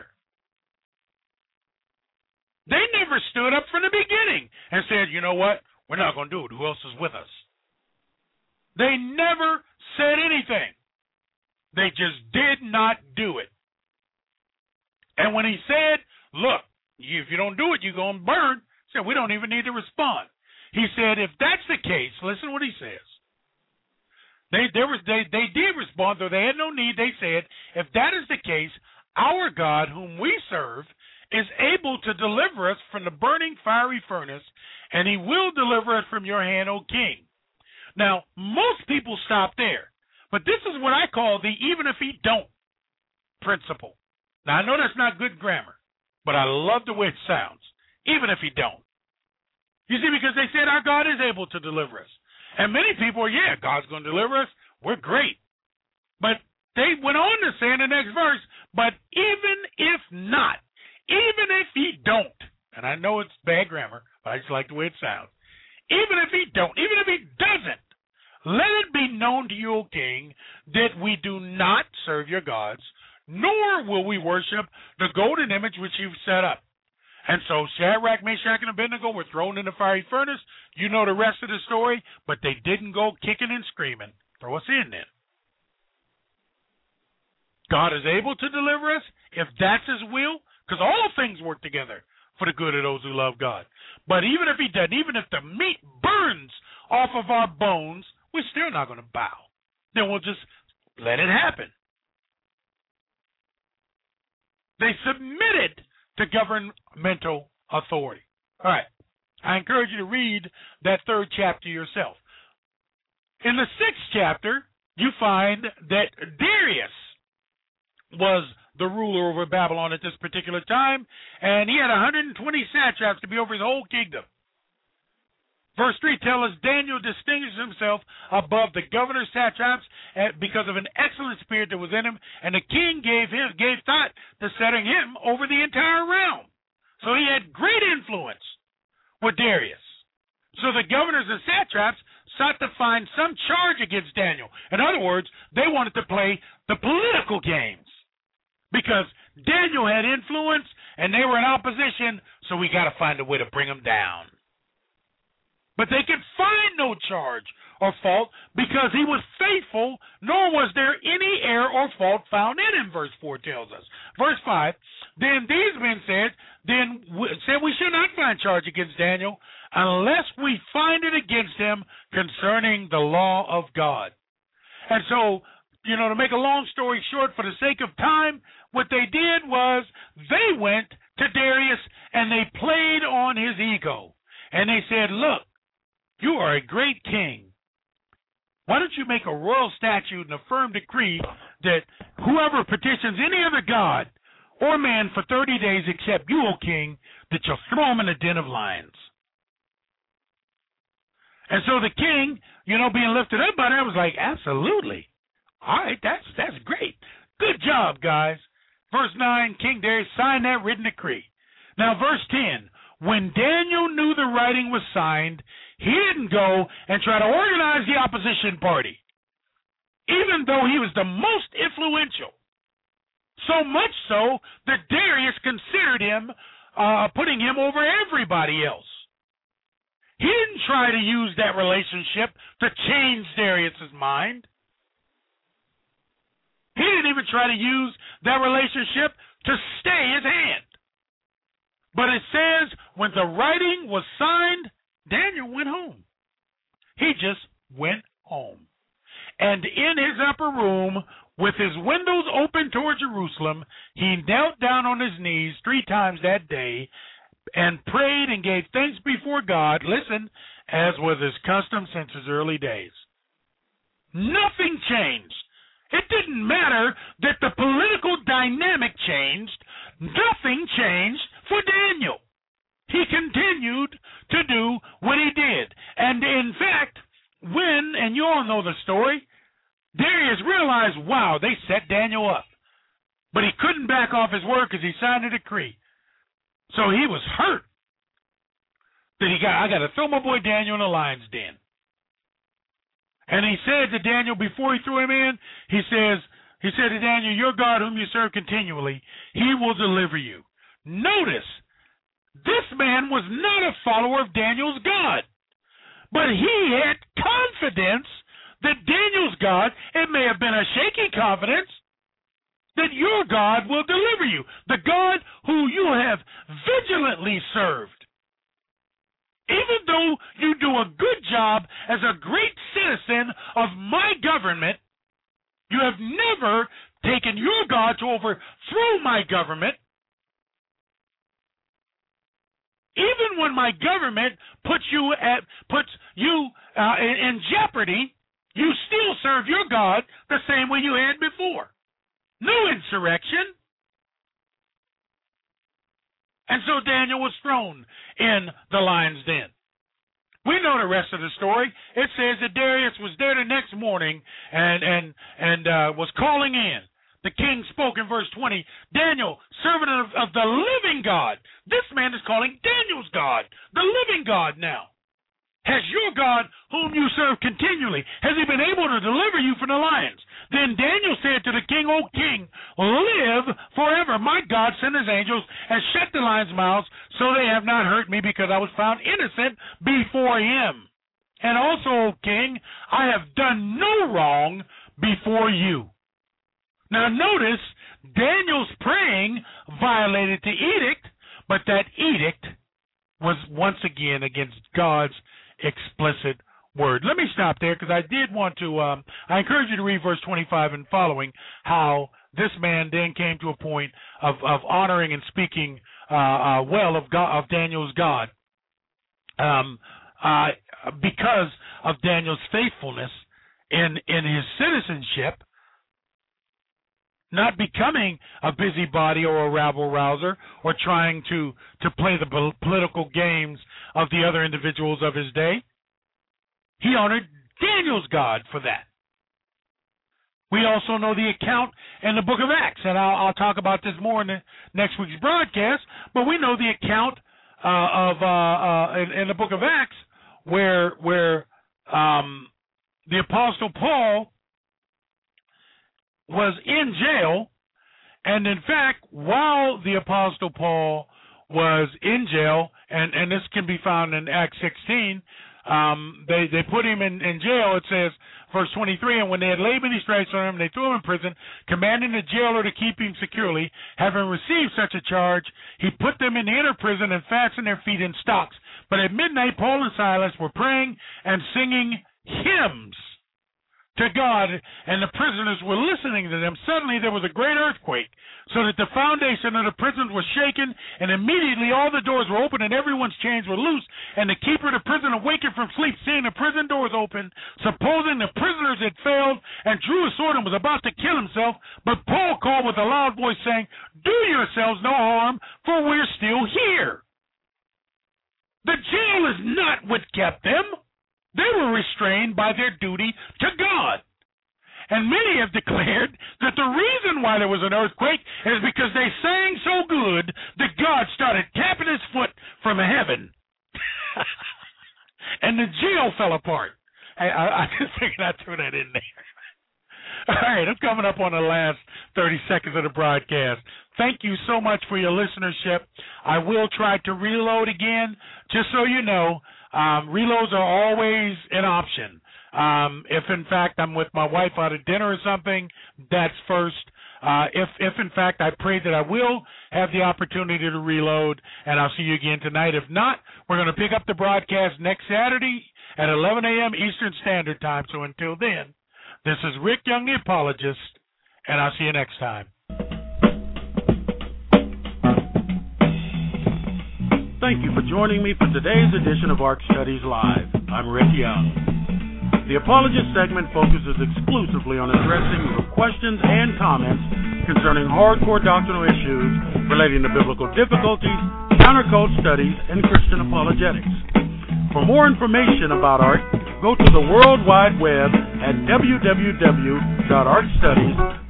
They never stood up from the beginning and said, you know what, we're not going to do it. Who else is with us? They never said anything. They just did not do it. And when he said, look, if you don't do it, you're going to burn, he said, we don't even need to respond. He said, if that's the case, listen what he says. They did respond, though they had no need. They said, if that is the case, our God, whom we serve, is able to deliver us from the burning fiery furnace, and he will deliver us from your hand, O king. Now, most people stop there, but this is what I call the even if he don't principle. Now, I know that's not good grammar, but I love the way it sounds, even if he don't. You see, because they said our God is able to deliver us. And many people are, yeah, God's going to deliver us. We're great. But they went on to say in the next verse, but even if not, even if he don't, and I know it's bad grammar, but I just like the way it sounds. Even if he don't, even if he doesn't, let it be known to you, O king, that we do not serve your gods, nor will we worship the golden image which you've set up. And so Shadrach, Meshach, and Abednego were thrown in the fiery furnace. You know the rest of the story, but they didn't go kicking and screaming. Throw us in then. God is able to deliver us if that's his will, because all things work together for the good of those who love God. But even if he doesn't, even if the meat burns off of our bones, we're still not going to bow. Then we'll just let it happen. They submitted to governmental authority. All right. I encourage you to read that 3rd chapter yourself. In the 6th chapter, you find that Darius was the ruler over Babylon at this particular time, and he had 120 satraps to be over his whole kingdom. Verse 3 tells us Daniel distinguished himself above the governor's satraps because of an excellent spirit that was in him, and the king gave thought to setting him over the entire realm. So he had great influence with Darius. So the governors and satraps sought to find some charge against Daniel. In other words, they wanted to play the political games because Daniel had influence and they were in opposition, so we got to find a way to bring him down. But they could find no charge or fault because he was faithful, nor was there any error or fault found in him, verse 4 tells us. Verse 5, then these men said we should not find charge against Daniel unless we find it against him concerning the law of God. And so, to make a long story short, for the sake of time, what they did was they went to Darius and they played on his ego. And they said, look, you are a great king. Why don't you make a royal statute and a firm decree that whoever petitions any other god or man for 30 days except you, O king, that you'll throw him in a den of lions. And so the king, being lifted up by that, was like, absolutely. All right, that's great. Good job, guys. Verse 9, King Darius signed that written decree. Now, verse 10, when Daniel knew the writing was signed, he didn't go and try to organize the opposition party, even though he was the most influential. So much so that Darius considered him, putting him over everybody else. He didn't try to use that relationship to change Darius's mind. He didn't even try to use that relationship to stay his hand. But it says when the writing was signed, Daniel went home. He just went home. And in his upper room, with his windows open toward Jerusalem, he knelt down on his knees 3 times that day and prayed and gave thanks before God, listen, as was his custom since his early days. Nothing changed. It didn't matter that the political dynamic changed. Nothing changed for Daniel. He continued to do what he did. And in fact, and you all know the story, Darius realized, wow, they set Daniel up. But he couldn't back off his word because he signed a decree. So he was hurt that I got to throw my boy Daniel in the lion's den. And he said to Daniel, before he threw him in, he said to Daniel, your God whom you serve continually, he will deliver you. Notice, this man was not a follower of Daniel's God, but he had confidence that Daniel's God, it may have been a shaky confidence, that your God will deliver you, the God who you have vigilantly served. Even though you do a good job as a great citizen of my government, you have never taken your God to overthrow my government. Even when my government puts you in jeopardy, you still serve your God the same way you had before. No insurrection. And so Daniel was thrown in the lion's den. We know the rest of the story. It says that Darius was there the next morning and was calling in. The king spoke in verse 20, Daniel, servant of the living God. This man is calling Daniel's God, the living God now. Has your God, whom you serve continually, has he been able to deliver you from the lions? Then Daniel said to the king, O king, live forever. My God sent his angels and shut the lions' mouths, so they have not hurt me, because I was found innocent before him. And also, O king, I have done no wrong before you. Now notice, Daniel's praying violated the edict, but that edict was once again against God's explicit word. Let me stop there, because I did want to, I encourage you to read verse 25 and following, how this man then came to a point of honoring and speaking well of God, of Daniel's God, because of Daniel's faithfulness in his citizenship, not becoming a busybody or a rabble-rouser or trying to play the political games of the other individuals of his day. He honored Daniel's God for that. We also know the account in the book of Acts, and I'll talk about this more in the next week's broadcast, but we know the account in the book of Acts where the Apostle Paul was in jail, and in fact, while the Apostle Paul was in jail, and this can be found in Acts 16, they put him in jail. It says, verse 23, and when they had laid many stripes on him, they threw him in prison, commanding the jailer to keep him securely. Having received such a charge, he put them in the inner prison and fastened their feet in stocks. But at midnight, Paul and Silas were praying and singing hymns to God, and the prisoners were listening to them, suddenly there was a great earthquake, so that the foundation of the prison was shaken, and immediately all the doors were open, and everyone's chains were loose. And the keeper of the prison awakened from sleep, seeing the prison doors open, supposing the prisoners had failed, and drew a sword and was about to kill himself. But Paul called with a loud voice, saying, "Do yourselves no harm, for we're still here." The jail is not what kept them. They were restrained by their duty to God. And many have declared that the reason why there was an earthquake is because they sang so good that God started tapping his foot from heaven. And the jail fell apart. I just figured I'd throw that in there. All right, I'm coming up on the last 30 seconds of the broadcast. Thank you so much for your listenership. I will try to reload again. Just so you know, reloads are always an option. If, in fact, I'm with my wife out at dinner or something, that's first. If in fact, I pray that I will have the opportunity to reload, and I'll see you again tonight. If not, we're going to pick up the broadcast next Saturday at 11 a.m. Eastern Standard Time. So until then, this is Rick Young, the Apologist, and I'll see you next time. Thank you for joining me for today's edition of ARC Studies Live. I'm Rick Young. The Apologist segment focuses exclusively on addressing your questions and comments concerning hardcore doctrinal issues relating to biblical difficulties, countercult studies, and Christian apologetics. For more information about ARC, go to the World Wide Web at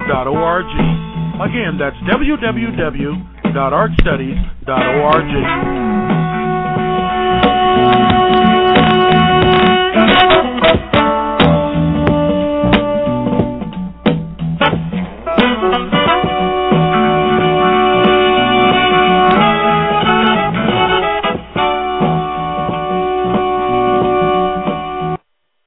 www.arcstudies.org. Again, that's www.arcstudies.org.